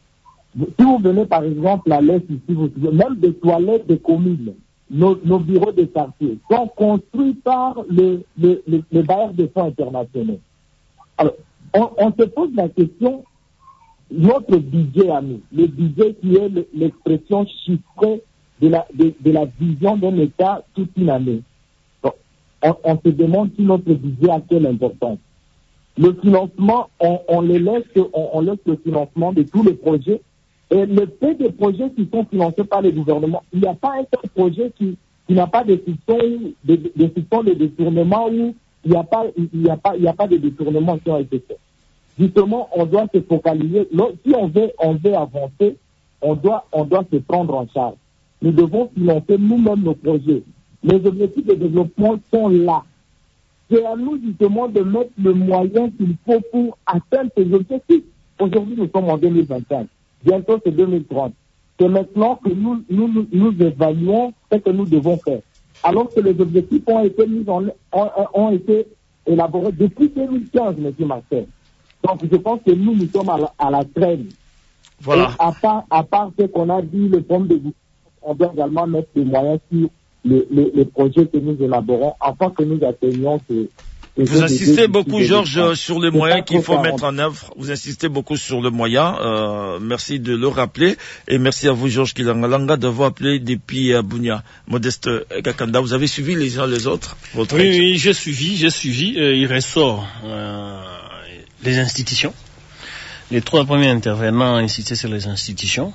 Si vous venez, par exemple, à l'Est ici, vous, même des toilettes des communes, Nos, nos bureaux de quartier sont construits par les, les, les, les bailleurs de fonds internationaux. Alors, on, on se pose la question, notre budget à nous, le budget qui est le, l'expression chiffrée de la, de, de la vision d'un État toute une année. Donc, on, on se demande si notre budget a quelle importance. Le financement, on, on, les laisse, on, on laisse le financement de tous les projets. Et le peu de projets qui sont financés par les gouvernements, il n'y a pas un seul projet qui, qui n'a pas de soupçons de, de, de, de détournement où il n'y a pas, il n'y a pas, il n'y a pas de détournement qui ont été faits. Justement, on doit se focaliser. Si on veut, on veut avancer, on doit, on doit se prendre en charge. Nous devons financer nous-mêmes nos projets. Les objectifs de développement sont là. C'est à nous justement de mettre le moyen qu'il faut pour atteindre ces objectifs. Aujourd'hui, nous sommes en deux mille vingt-cinq. Bientôt, c'est deux mille trente. C'est maintenant que nous, nous, nous, nous évaluons ce que nous devons faire. Alors que les objectifs ont été mis en, ont, ont été élaborés depuis deux mille quinze, M. Marcel. Donc, je pense que nous, nous sommes à la, à la traîne. Voilà. Et à part, à part ce qu'on a dit, le problème de on doit également mettre des moyens sur les, les, les projets que nous élaborons afin que nous atteignions ce. Vous insistez beaucoup, Georges, sur les moyens qu'il faut mettre en œuvre. Vous insistez beaucoup sur le moyen. Euh, merci de le rappeler. Et merci à vous, Georges Kilangalanga, d'avoir appelé depuis euh, Bunia. Modeste Gakanda, vous avez suivi les uns les autres votre Oui, oui, j'ai suivi, j'ai suivi. Euh, il ressort euh, les institutions. Les trois premiers intervenants ont insisté sur les institutions.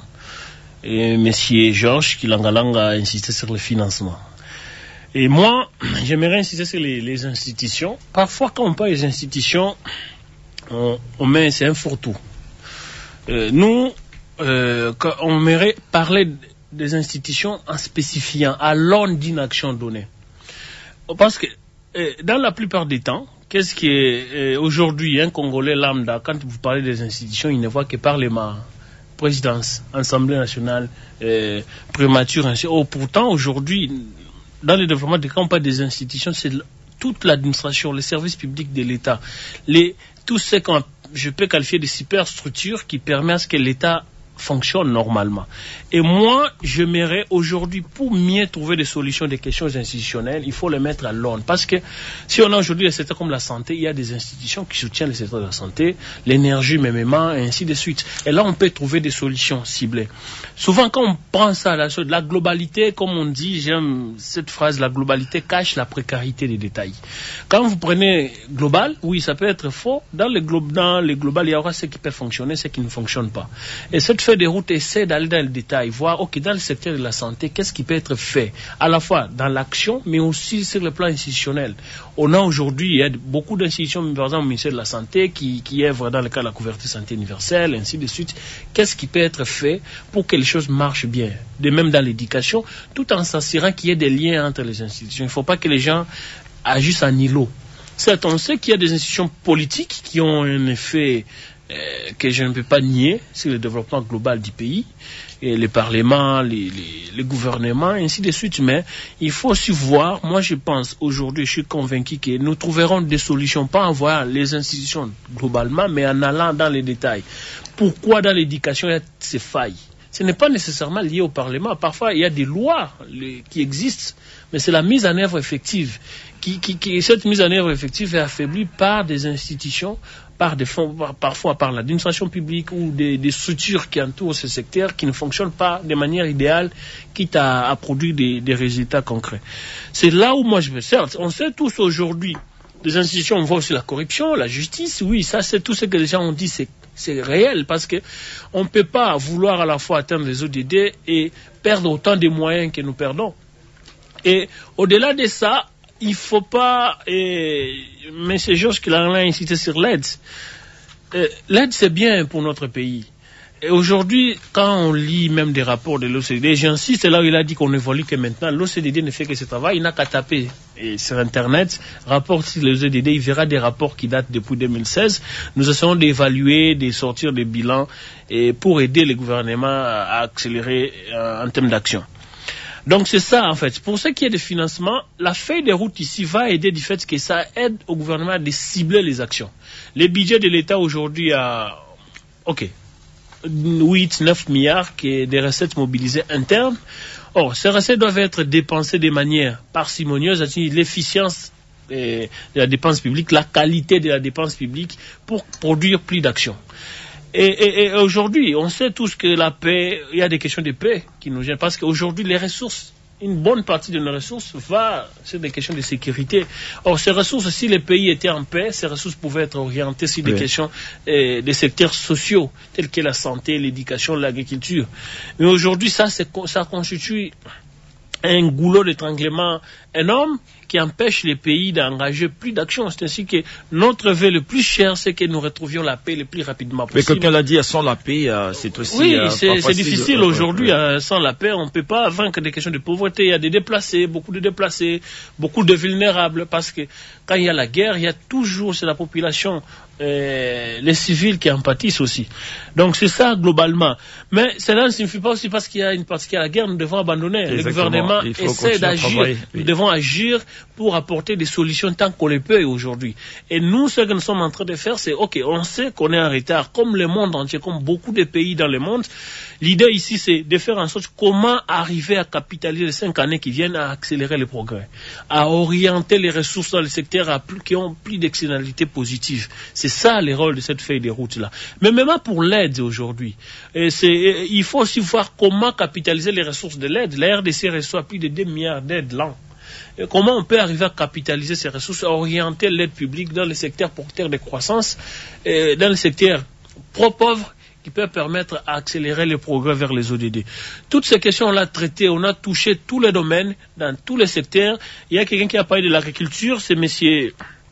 Et monsieur Georges Kilangalanga a insisté sur le financement. Et moi, j'aimerais insister sur les, les institutions. Parfois, quand on parle des institutions, on, on met, c'est un fourre-tout. Euh, nous, euh, quand on aimerait parler des institutions en spécifiant à l'aune d'une action donnée. Parce que euh, dans la plupart des temps, qu'est-ce qui est euh, aujourd'hui un Congolais lambda, quand vous parlez des institutions, il ne voit que Parlement, présidence, Assemblée nationale, euh, primature, ainsi. Oh, pourtant, aujourd'hui, dans le développement des campagnes des institutions, c'est toute l'administration, les services publics de l'État, les, tout ce que je peux qualifier de superstructures qui permettent à ce que l'État fonctionne normalement. Et moi, je m'aimerais aujourd'hui, pour mieux trouver des solutions des questions institutionnelles, il faut les mettre à l'ordre. Parce que si on a aujourd'hui des secteurs comme la santé, il y a des institutions qui soutiennent le secteur de la santé, l'énergie, même, et ainsi de suite. Et là, on peut trouver des solutions ciblées. Souvent, quand on pense à la, la globalité, comme on dit, j'aime cette phrase, la globalité cache la précarité des détails. Quand vous prenez global, oui, ça peut être faux. Dans les, glo dans les global, il y aura ce qui peut fonctionner, ce qui ne fonctionne pas. Et cette feuille de route essaie d'aller dans le détail, voir, ok, dans le secteur de la santé, qu'est-ce qui peut être fait, à la fois dans l'action, mais aussi sur le plan institutionnel. On a aujourd'hui, il y a beaucoup d'institutions, par exemple, au ministère de la Santé, qui, qui œuvrent dans le cas de la couverture santé universelle, ainsi de suite. Qu'est-ce qui peut être fait pour que les choses marchent bien? De même dans l'éducation, tout en s'assurant qu'il y ait des liens entre les institutions. Il ne faut pas que les gens agissent en îlot. Certes, on sait qu'il y a des institutions politiques qui ont un effet euh, que je ne peux pas nier sur le développement global du pays, et les parlements, les, les, les gouvernements, ainsi de suite. Mais il faut aussi voir, moi je pense aujourd'hui, je suis convaincu que nous trouverons des solutions, pas en voyant les institutions globalement, mais en allant dans les détails. Pourquoi dans l'éducation il y a ces failles? Ce n'est pas nécessairement lié au Parlement. Parfois, il y a des lois les, qui existent, mais c'est la mise en œuvre effective. Qui, qui, qui, cette mise en œuvre effective est affaiblie par des institutions, par des fonds, par, parfois par l'administration publique ou des, des structures qui entourent ce secteur qui ne fonctionnent pas de manière idéale, quitte à, à produire des, des résultats concrets. C'est là où moi je veux. Certes, on sait tous aujourd'hui, les institutions, on voit aussi la corruption, la justice, oui, ça c'est tout ce que les gens ont dit, c'est c'est réel, parce que on ne peut pas vouloir à la fois atteindre les O D D et perdre autant de moyens que nous perdons. Et au-delà de ça, il ne faut pas... Et, mais c'est Georges qui l'a incité sur l'aide. Euh, l'aide, c'est bien pour notre pays. Et aujourd'hui, quand on lit même des rapports de l'O C D D, j'insiste, c'est là où il a dit qu'on évolue que maintenant, l'O C D D ne fait que ce travail, il n'a qu'à taper et sur Internet, rapport sur l'O C D D, il verra des rapports qui datent depuis deux mille seize. Nous essayons d'évaluer, de sortir des bilans et pour aider les gouvernements à accélérer euh, en termes d'action. Donc c'est ça en fait. Pour ce qui est de financement, la feuille de route ici va aider du fait que ça aide au gouvernement de cibler les actions. Les budgets de l'État aujourd'hui à... Ok. huit neuf milliards qui est des recettes mobilisées internes. Or, ces recettes doivent être dépensées de manière parcimonieuse, c'est-à-dire l'efficience de la dépense publique, la qualité de la dépense publique pour produire plus d'actions. Et, et, et aujourd'hui, on sait tous que la paix, il y a des questions de paix qui nous gênent, parce qu'aujourd'hui, les ressources, une bonne partie de nos ressources va sur des questions de sécurité. Or, ces ressources, si les pays étaient en paix, ces ressources pouvaient être orientées sur des oui. questions euh, des secteurs sociaux, tels que la santé, l'éducation, l'agriculture. Mais aujourd'hui, ça, c'est, ça constitue un goulot d'étranglement énorme qui empêche les pays d'engager plus d'actions. C'est ainsi que notre vœu le plus cher, c'est que nous retrouvions la paix le plus rapidement possible. Mais quelqu'un l'a dit, sans la paix, euh, c'est aussi... Oui, euh, c'est, c'est difficile euh, aujourd'hui. euh, euh, sans la paix, on ne peut pas vaincre des questions de pauvreté. Il y a des déplacés, beaucoup de déplacés, beaucoup de vulnérables, parce que quand il y a la guerre, il y a toujours, c'est la population, euh, les civils qui en pâtissent aussi. Donc c'est ça globalement. Mais cela ne signifie pas aussi parce qu'il y a une partie qui a la guerre, nous devons abandonner. Exactement. Le gouvernement essaie d'agir. Oui. Nous devons agir pour apporter des solutions tant qu'on les peut aujourd'hui. Et nous, ce que nous sommes en train de faire, c'est, ok, on sait qu'on est en retard, comme le monde entier, comme beaucoup de pays dans le monde. L'idée ici, c'est de faire en sorte comment arriver à capitaliser les cinq années qui viennent, à accélérer les progrès, à orienter les ressources dans le secteur à plus, qui ont plus d'externalités positives. C'est ça le rôle de cette feuille de route-là. Mais même pour l'aide aujourd'hui, et c'est, il faut aussi voir comment capitaliser les ressources de l'aide. La R D C reçoit plus de deux milliards d'aides l'an. Et comment on peut arriver à capitaliser ces ressources, à orienter l'aide publique dans les secteurs porteurs de croissance, et dans les secteurs pro-pauvres, qui peut permettre d'accélérer les progrès vers les O D D. Toutes ces questions-là traitées, on a touché tous les domaines, dans tous les secteurs. Il y a quelqu'un qui a parlé de l'agriculture, c'est monsieur,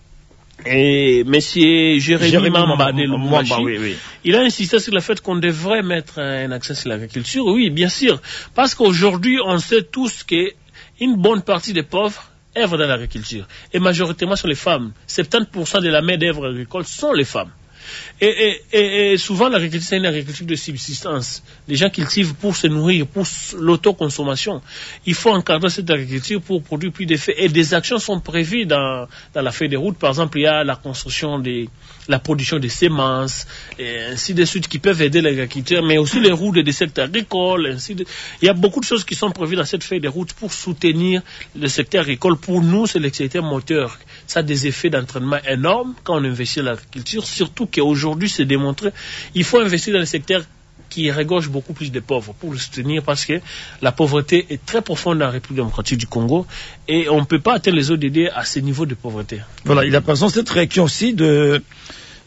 et monsieur Jérémy, Jérémy Mamba de Lubumbashi. Oui, oui. Il a insisté sur le fait qu'on devrait mettre un accent sur l'agriculture. Oui, bien sûr. Parce qu'aujourd'hui, on sait tous qu'une bonne partie des pauvres œuvrent dans l'agriculture. Et majoritairement sont les femmes. soixante-dix pour cent de la main-d'œuvre agricole sont les femmes. Et, et, et, et souvent l'agriculture c'est une agriculture de subsistance. Les gens cultivent pour se nourrir, pour l'autoconsommation. Il faut encadrer cette agriculture pour produire plus d'effets. Et des actions sont prévues dans, dans la feuille de route. Par exemple, il y a la construction des, la production des semences, et ainsi de suite, qui peuvent aider l'agriculture, mais aussi les routes des secteurs agricoles, ainsi de... Il y a beaucoup de choses qui sont prévues dans cette feuille de route pour soutenir le secteur agricole. Pour nous, c'est le secteur moteur. Ça a des effets d'entraînement énormes quand on investit dans l'agriculture, surtout qu'aujourd'hui, c'est démontré, il faut investir dans le secteur qui regorge beaucoup plus de pauvres pour le soutenir, parce que la pauvreté est très profonde dans la République démocratique du Congo et on ne peut pas atteindre les O D D à ce niveau de pauvreté. Voilà, il a par exemple cette réaction aussi de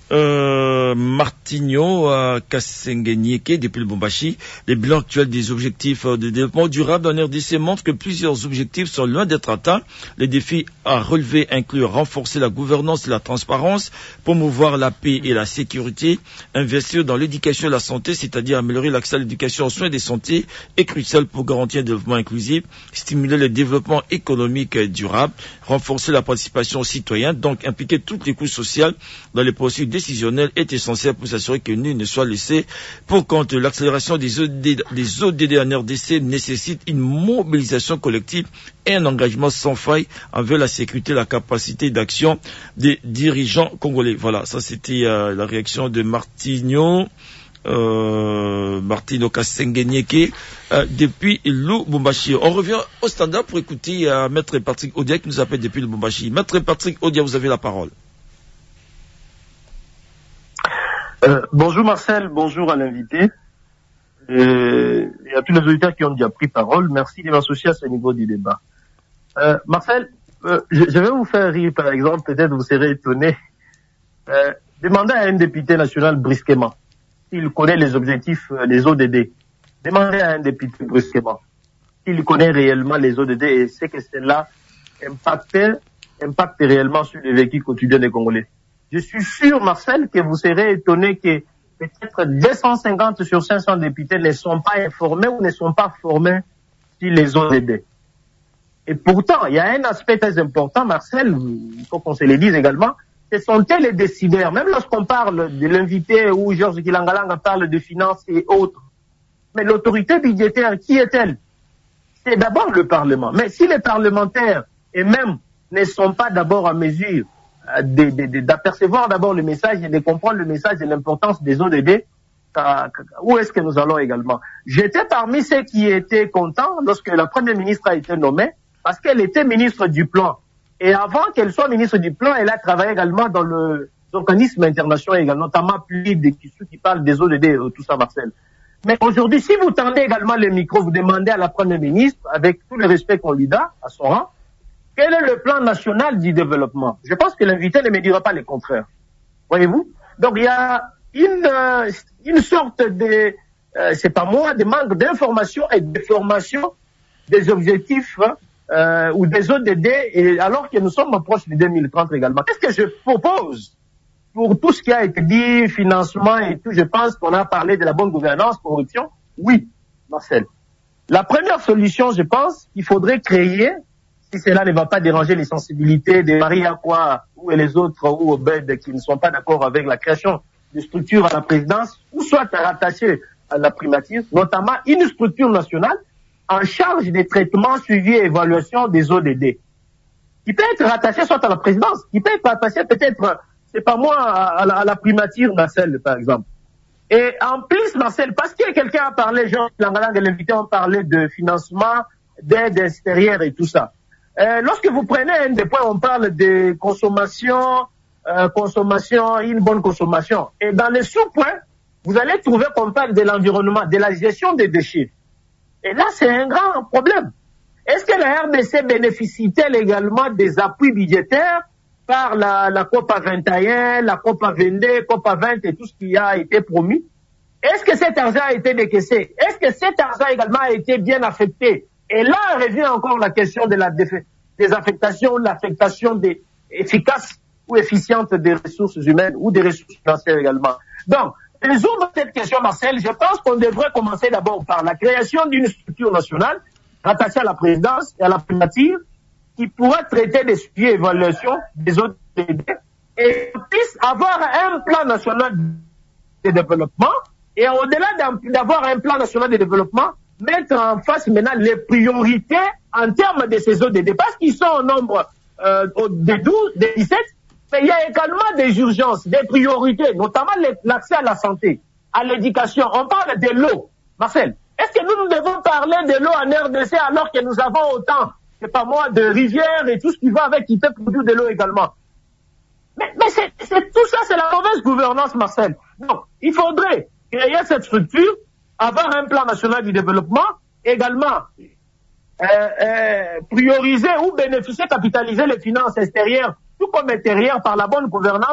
Euh, Martigno à Kassengenyeke depuis le Lubumbashi. Les bilans actuels des objectifs de développement durable en R D C montrent que plusieurs objectifs sont loin d'être atteints. Les défis à relever incluent renforcer la gouvernance et la transparence, promouvoir la paix et la sécurité, investir dans l'éducation et la santé, c'est-à-dire améliorer l'accès à l'éducation aux soins de santé est crucial pour garantir un développement inclusif, stimuler le développement économique durable, renforcer la participation citoyenne, donc impliquer toutes les couches sociales dans les processus décisionnel est essentiel pour s'assurer que nul ne soit laissé pour compte. L'accélération des O D D, des O D D en R D C nécessite une mobilisation collective et un engagement sans faille envers la sécurité et la capacité d'action des dirigeants congolais. Voilà, ça c'était euh, la réaction de Martigno, euh, Martino Kassengenyeke euh, depuis Lubumbashi. On revient au standard pour écouter euh, Maître Patrick Odia qui nous appelle depuis Lubumbashi. Maître Patrick Odia, vous avez la parole. Euh, bonjour Marcel, bonjour à l'invité euh, et à tous les auditeurs qui ont déjà pris parole. Merci de m'associer à ce niveau du débat. Euh, Marcel, euh, je, je vais vous faire rire par exemple, peut-être vous serez étonné. Euh, demandez à un député national brusquement s'il connaît les objectifs euh, des O D D. Demandez à un député brusquement s'il connaît réellement les O D D et sait que cela impacte, impacte réellement sur le vécu quotidien des Congolais. Je suis sûr, Marcel, que vous serez étonné que peut-être deux cent cinquante sur cinq cents députés ne sont pas informés ou ne sont pas formés sur les O D D. Et pourtant, il y a un aspect très important, Marcel, il faut qu'on se le dise également, ce sont eux les décideurs. Même lorsqu'on parle de l'invité ou Georges Kilangalanga parle de finances et autres. Mais l'autorité budgétaire, qui est-elle? C'est d'abord le Parlement. Mais si les parlementaires et même ne sont pas d'abord en mesure d'apercevoir d'abord le message et de comprendre le message et l'importance des O D D, où est-ce que nous allons également? J'étais parmi ceux qui étaient contents lorsque la première ministre a été nommée, parce qu'elle était ministre du plan. Et avant qu'elle soit ministre du plan, elle a travaillé également dans le organisme international, également, notamment plus des ceux qui parlent des O D D, tout ça, Marcel. Mais aujourd'hui, si vous tendez également le micro, vous demandez à la première ministre, avec tout le respect qu'on lui donne, à son rang, quel est le plan national du développement? Je pense que l'invité ne me dira pas le contraire. Voyez-vous? Donc il y a une, euh, une sorte de, euh, c'est pas moi, de manque d'information et de formation des objectifs euh, ou des O D D, et alors que nous sommes proches de deux mille trente également. Qu'est-ce que je propose pour tout ce qui a été dit, financement et tout? Je pense qu'on a parlé de la bonne gouvernance, corruption. Oui, Marcel. La première solution, je pense qu'il faudrait créer, si cela ne va pas déranger les sensibilités des Marie Aqua ou les autres ou au B E D qui ne sont pas d'accord avec la création de structures à la présidence, ou soit rattachées à la primature, notamment une structure nationale en charge des traitements, suivi et évaluation des O D D, qui peut être rattachée soit à la présidence, qui peut être rattachée peut-être, c'est pas moi, à la, à la primature, Marcel, par exemple. Et en plus, Marcel, parce que quelqu'un a parlé, Jean Langalang et l'invité ont parlé de financement, d'aide extérieure et tout ça. Euh, lorsque vous prenez un des points, on parle de consommation, euh, consommation, une bonne consommation. Et dans les sous-points, vous allez trouver qu'on parle de l'environnement, de la gestion des déchets. Et là, c'est un grand problème. Est-ce que la R D C bénéficie-t-elle également des appuis budgétaires par la, la COPA vingt et un, la COPA vingt-deux, COPA vingt et tout ce qui a été promis? Est-ce que cet argent a été décaissé? Est-ce que cet argent également a été bien affecté? Et là, revient encore la question de la désaffectation, l'affectation des efficaces ou efficiente des ressources humaines ou des ressources financières également. Donc, résoudre cette question, Marcel, je pense qu'on devrait commencer d'abord par la création d'une structure nationale rattachée à la présidence et à la primature qui pourra traiter des sujets d'évaluation des O D D et puisse avoir un plan national de développement et au-delà d'avoir un plan national de développement, mettre en face maintenant les priorités en termes de ces O D D, parce qu'ils sont au nombre euh, de douze, de dix-sept, mais il y a également des urgences, des priorités, notamment l'accès à la santé, à l'éducation. On parle de l'eau. Marcel, est-ce que nous, nous devons parler de l'eau en R D C alors que nous avons autant, c'est pas moi, de rivières et tout ce qui va avec, qui peut produire de l'eau également? Mais, mais c'est, c'est, tout ça, c'est la mauvaise gouvernance, Marcel. Donc, il faudrait créer cette structure, avoir un plan national du développement, également euh, euh, prioriser ou bénéficier, capitaliser les finances extérieures, tout comme intérieures par la bonne gouvernance,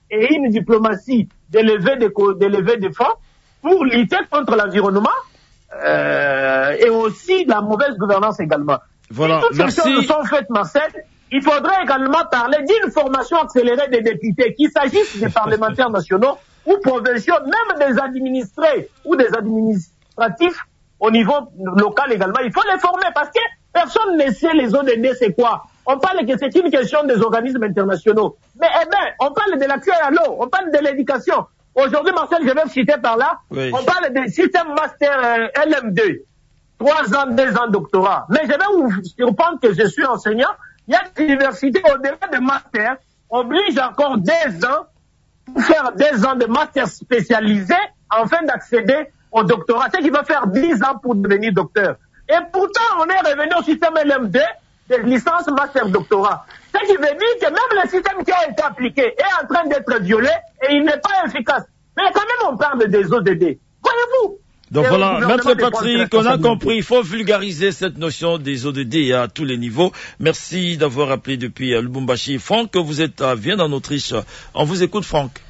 et une diplomatie de levée de, de, levée de fonds pour lutter contre l'environnement euh, et aussi la mauvaise gouvernance également. Voilà, si toutes merci. ces choses sont faites, Marcel, il faudrait également parler d'une formation accélérée des députés, qu'il s'agisse des parlementaires nationaux ou provinciaux, même des administrés ou des administratifs au niveau local également. Il faut les former parce que personne ne sait les O D D c'est quoi. On parle que c'est une question des organismes internationaux. Mais eh bien, on parle de l'accès à l'eau, on parle de l'éducation. Aujourd'hui, Marcel, je vais citer par là, oui. On parle du système master euh, L M deux. Trois ans, deux ans doctorat. Mais je vais vous surprendre que je suis enseignant. Il y a des universités au-delà de master, obligent encore deux ans pour faire deux ans de master spécialisé afin d'accéder au doctorat. C'est qui va faire dix ans pour devenir docteur. Et pourtant, on est revenu au système L M deux, des licences master doctorat. Ce qui veut dire que même le système qui a été appliqué est en train d'être violé et il n'est pas efficace. Mais quand même, on parle des O D D. Voyez-vous? Donc et voilà, Maître Patrick, on a compris, il faut vulgariser cette notion des O D D à tous les niveaux. Merci d'avoir appelé depuis Lubumbashi. Franck, vous êtes à Vienne en Autriche. On vous écoute, Franck.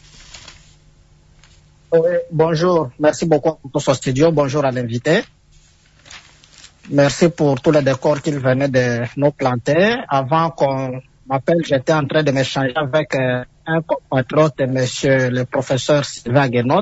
Oui, bonjour, merci beaucoup pour ce studio. Bonjour à l'invité. Merci pour tous les décors qu'il venait de nous planter. Avant qu'on m'appelle, j'étais en train de m'échanger avec euh, un compatriote, monsieur le professeur Sylvain Guénot.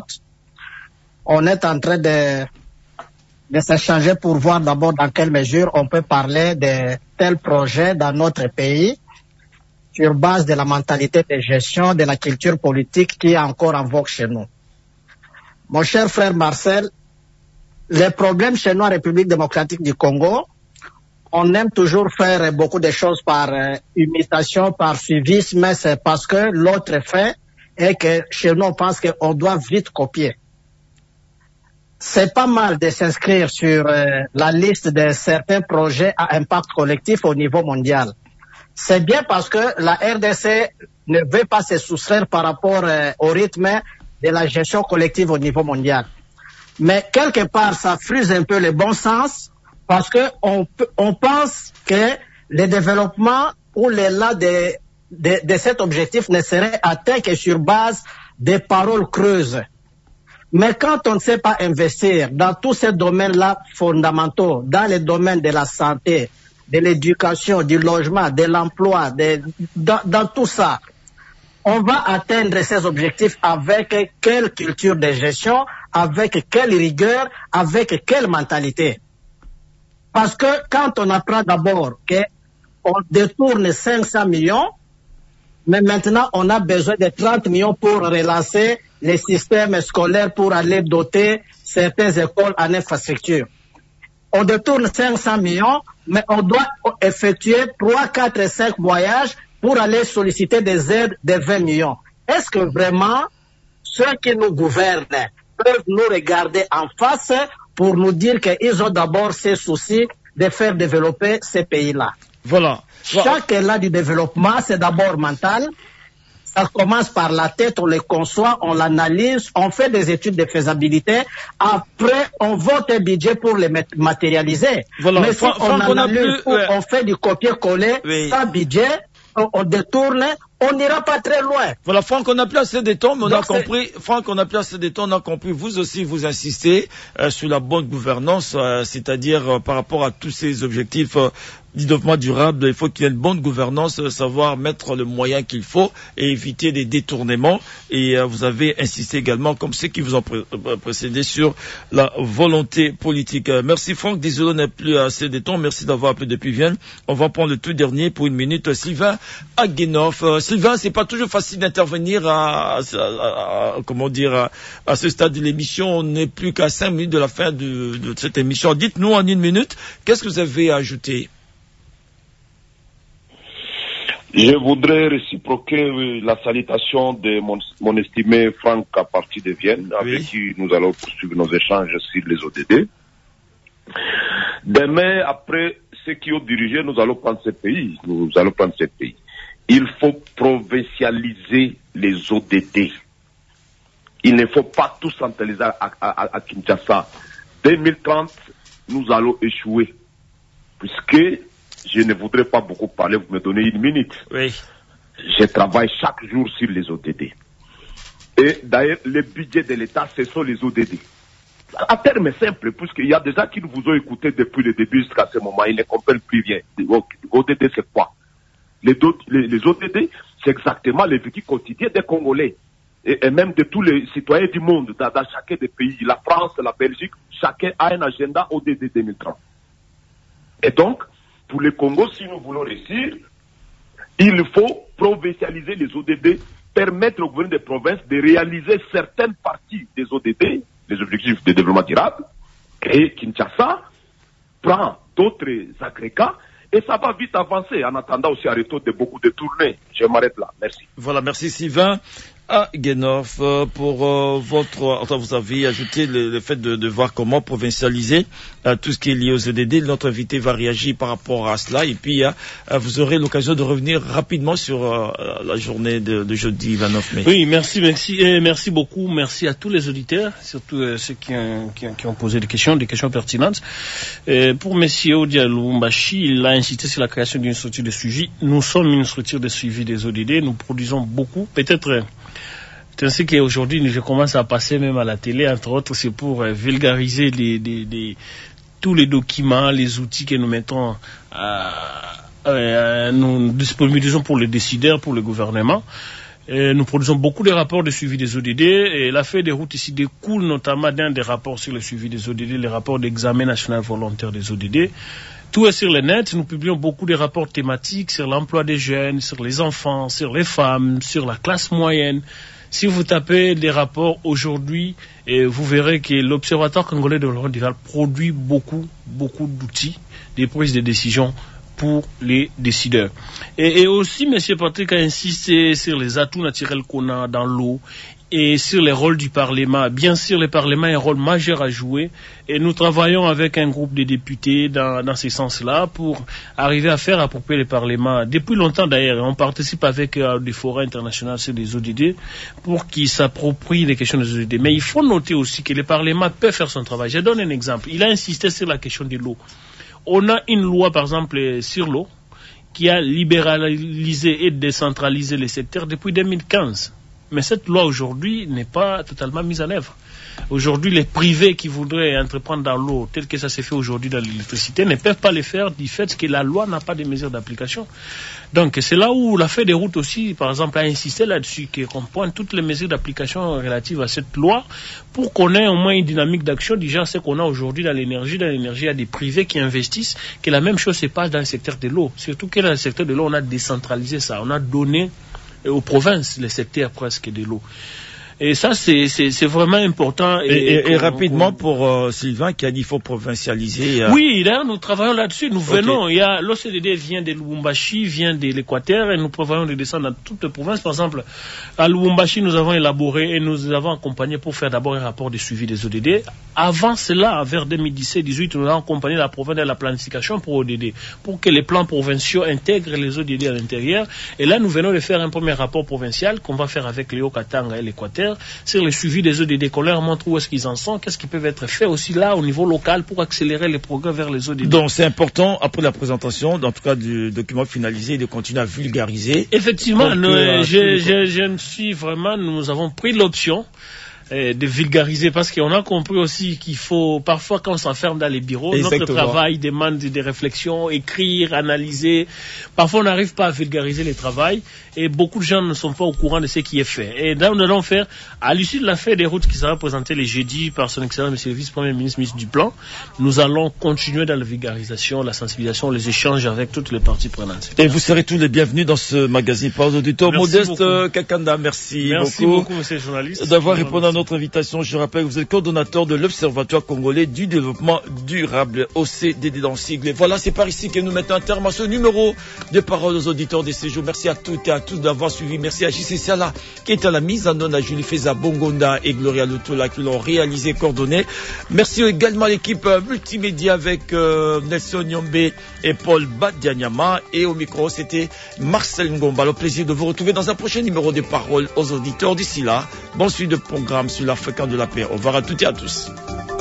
On est en train de, de s'échanger pour voir d'abord dans quelle mesure on peut parler de tels projets dans notre pays sur base de la mentalité de gestion, de la culture politique qui est encore en vogue chez nous. Mon cher frère Marcel, les problèmes chez nous en République démocratique du Congo, on aime toujours faire beaucoup de choses par euh, imitation, par suivisme, mais c'est parce que l'autre fait est que chez nous on pense qu'on doit vite copier. C'est pas mal de s'inscrire sur euh, la liste de certains projets à impact collectif au niveau mondial. C'est bien parce que la R D C ne veut pas se soustraire par rapport euh, au rythme de la gestion collective au niveau mondial. Mais quelque part, ça frise un peu le bon sens parce que on, on pense que le développement ou l'élan de, de, de cet objectif ne serait atteint que sur base des paroles creuses. Mais quand on ne sait pas investir dans tous ces domaines-là fondamentaux, dans les domaines de la santé, de l'éducation, du logement, de l'emploi, de, dans, dans tout ça, on va atteindre ces objectifs avec quelle culture de gestion, avec quelle rigueur, avec quelle mentalité. Parce que quand on apprend d'abord qu'on détourne cinq cents millions, mais maintenant on a besoin de trente millions pour relancer les systèmes scolaires pour aller doter certaines écoles en infrastructure. On détourne cinq cents millions, mais on doit effectuer trois, quatre, cinq voyages pour aller solliciter des aides de vingt millions. Est-ce que vraiment ceux qui nous gouvernent peuvent nous regarder en face pour nous dire qu'ils ont d'abord ces soucis de faire développer ces pays-là? Voilà. Chaque élan du développement, c'est d'abord mental. Ça commence par la tête, on le conçoit, on l'analyse, on fait des études de faisabilité. Après, on vote un budget pour les matérialiser. Voilà. Mais si Fra on analyse plus, ou ouais. on fait du copier-coller, oui. sans budget, on, on détourne, on n'ira pas très loin. Voilà, Franck, on n'a plus assez de temps, mais on Donc a compris, Franck, on n'a plus assez de temps, on a compris, vous aussi, vous insistez euh, sur la bonne gouvernance, euh, c'est-à-dire euh, par rapport à tous ces objectifs euh, du développement durable, il faut qu'il y ait une bonne gouvernance, euh, savoir mettre le moyen qu'il faut et éviter des détournements. Et euh, vous avez insisté également, comme ceux qui vous ont pré précédé, sur la volonté politique. Euh, merci Franck, désolé, on n'a plus assez de temps, merci d'avoir appelé depuis Vienne. On va prendre le tout dernier pour une minute, Sylvain Aguenov. Euh, Sylvain, c'est pas toujours facile d'intervenir à, à, à, à, comment dire, à, à ce stade de l'émission. On n'est plus qu'à cinq minutes de la fin de, de cette émission. Dites-nous en une minute, qu'est-ce que vous avez à ajouter? Je voudrais réciproquer la salutation de mon, mon estimé Franck à partir de Vienne, oui. avec qui nous allons poursuivre nos échanges sur les O D D. Demain, après ceux qui ont dirigé, nous allons prendre ce pays. Nous allons prendre ce pays. Il faut provincialiser les O D D. Il ne faut pas tout centraliser à, à, à, à Kinshasa. deux mille trente, nous allons échouer. Puisque je ne voudrais pas beaucoup parler, vous me donnez une minute. Oui. Je travaille chaque jour sur les O D D. Et d'ailleurs, le budget de l'État, ce sont les O D D. À terme simple, puisqu'il y a des gens qui vous ont écouté depuis le début jusqu'à ce moment, ils ne comprennent plus rien. O D D, c'est quoi? Les, les, les O D D, c'est exactement les vécu quotidiens des Congolais. Et, et même de tous les citoyens du monde, dans, dans chacun des pays. La France, la Belgique, chacun a un agenda O D D deux mille trente. Et donc, pour le Congo, si nous voulons réussir, il faut provincialiser les O D D, permettre au gouvernement des provinces de réaliser certaines parties des O D D, les objectifs de développement durable, et Kinshasa prend d'autres agrégats, et ça va vite avancer, en attendant aussi un retour de beaucoup de tournées. Je m'arrête là. Merci. Voilà, merci Sylvain. À Guénov, pour euh, votre... Enfin, vous avez ajouté le, le fait de, de voir comment provincialiser euh, tout ce qui est lié aux O D D. Notre invité va réagir par rapport à cela. Et puis, euh, vous aurez l'occasion de revenir rapidement sur euh, la journée de, de jeudi vingt-neuf mai. Oui, merci, merci, et merci beaucoup. Merci à tous les auditeurs, surtout euh, ceux qui ont, qui, ont, qui ont posé des questions, des questions pertinentes. Et pour M. Odia Lubumbashi, il a insisté sur la création d'une structure de suivi. Nous sommes une structure de suivi des O D D. Nous produisons beaucoup. Peut-être... C'est ainsi qu'aujourd'hui, je commence à passer même à la télé, entre autres, c'est pour euh, vulgariser les, les, les, tous les documents, les outils que nous mettons, à, euh, nous disponibilisons pour les décideurs, pour le gouvernement. Et nous produisons beaucoup de rapports de suivi des O D D, et la feuille de route ici découle notamment d'un des rapports sur le suivi des O D D, les rapports d'examen national volontaire des O D D. Tout est sur le net. Nous publions beaucoup de rapports thématiques sur l'emploi des jeunes, sur les enfants, sur les femmes, sur la classe moyenne. Si vous tapez des rapports aujourd'hui, et vous verrez que l'Observatoire congolais de développement durable produit beaucoup, beaucoup d'outils, des prises de décision pour les décideurs. Et, et aussi, M. Patrick a insisté sur les atouts naturels qu'on a dans l'eau et sur les rôles du Parlement. Bien sûr, le Parlement a un rôle majeur à jouer et nous travaillons avec un groupe de députés dans, dans ce sens-là pour arriver à faire approprier le Parlement. Depuis longtemps d'ailleurs, on participe avec euh, des forums internationaux sur les O D D pour qu'ils s'approprient les questions des O D D. Mais il faut noter aussi que le Parlement peut faire son travail. Je donne un exemple. Il a insisté sur la question de l'eau. On a une loi, par exemple, sur l'eau qui a libéralisé et décentralisé les secteurs depuis deux mille quinze. Mais cette loi aujourd'hui n'est pas totalement mise en œuvre. Aujourd'hui, les privés qui voudraient entreprendre dans l'eau, tel que ça s'est fait aujourd'hui dans l'électricité, ne peuvent pas le faire du fait que la loi n'a pas de mesures d'application. Donc, c'est là où la feuille de route aussi, par exemple, a insisté là-dessus, qu'on pointe toutes les mesures d'application relatives à cette loi pour qu'on ait au moins une dynamique d'action du genre ce qu'on a aujourd'hui dans l'énergie. Dans l'énergie, il y a des privés qui investissent, que la même chose se passe dans le secteur de l'eau. Surtout que dans le secteur de l'eau, on a décentralisé ça. On a donné aux provinces le secteur presque de l'eau. Et ça, c'est, c'est, c'est vraiment important. Et, et, et, et rapidement pour euh, Sylvain qui a dit qu'il faut provincialiser. Euh... Oui, d'ailleurs, nous travaillons là-dessus. Nous okay. venons. Il y a l'O C D D vient de Lubumbashi, vient de l'Équateur, et nous prévoyons de descendre dans toutes les provinces. Par exemple, à Lubumbashi, nous avons élaboré et nous avons accompagné pour faire d'abord un rapport de suivi des O D D. Avant cela, vers deux mille dix-sept dix-huit, nous avons accompagné la province de la planification pour O D D, pour que les plans provinciaux intègrent les O D D à l'intérieur. Et là, nous venons de faire un premier rapport provincial qu'on va faire avec Léo Katanga et l'Équateur sur le suivi des O D D, qu'on leur montre où est-ce qu'ils en sont, qu'est-ce qui peut être fait aussi là au niveau local pour accélérer les progrès vers les O D D. Donc c'est important, après la présentation, en tout cas du document finalisé, de continuer à vulgariser. Effectivement, nous, euh, je, je, je me suis vraiment, nous avons pris l'option de vulgariser parce qu'on a compris aussi qu'il faut, parfois quand on s'enferme dans les bureaux, exactement, notre travail demande des réflexions, écrire, analyser. Parfois on n'arrive pas à vulgariser le travail et beaucoup de gens ne sont pas au courant de ce qui est fait. Et là nous allons faire, à l'issue de la feuille des routes qui sera présentée les jeudis par son excellence monsieur le vice-premier ministre, ministre du Plan, nous allons continuer dans la vulgarisation, la sensibilisation, les échanges avec toutes les parties prenantes. Et vous serez tous les bienvenus dans ce magazine Parole auditeur. Modeste euh, Kakanda, merci, merci beaucoup. beaucoup monsieur le journaliste. D'avoir répondu à notre invitation. Je rappelle que vous êtes coordonnateur de l'Observatoire congolais du développement durable, O C D D dans le sigle. Et voilà, c'est par ici que nous mettons un terme à ce numéro de Parole aux auditeurs de ces jours. Merci à toutes et à tous d'avoir suivi. Merci à J C Sala qui est à la mise en onde, à Julie Feza Bongonda et Gloria Lutola qui l'ont réalisé, coordonné. Merci également à l'équipe euh, multimédia avec euh, Nelson Nyombe et Paul Badianyama. Et au micro, c'était Marcel Ngomba. Le plaisir de vous retrouver dans un prochain numéro de Parole aux auditeurs. D'ici là, bon suite de programme sur l'Africain de la paix. Au revoir à toutes et à tous.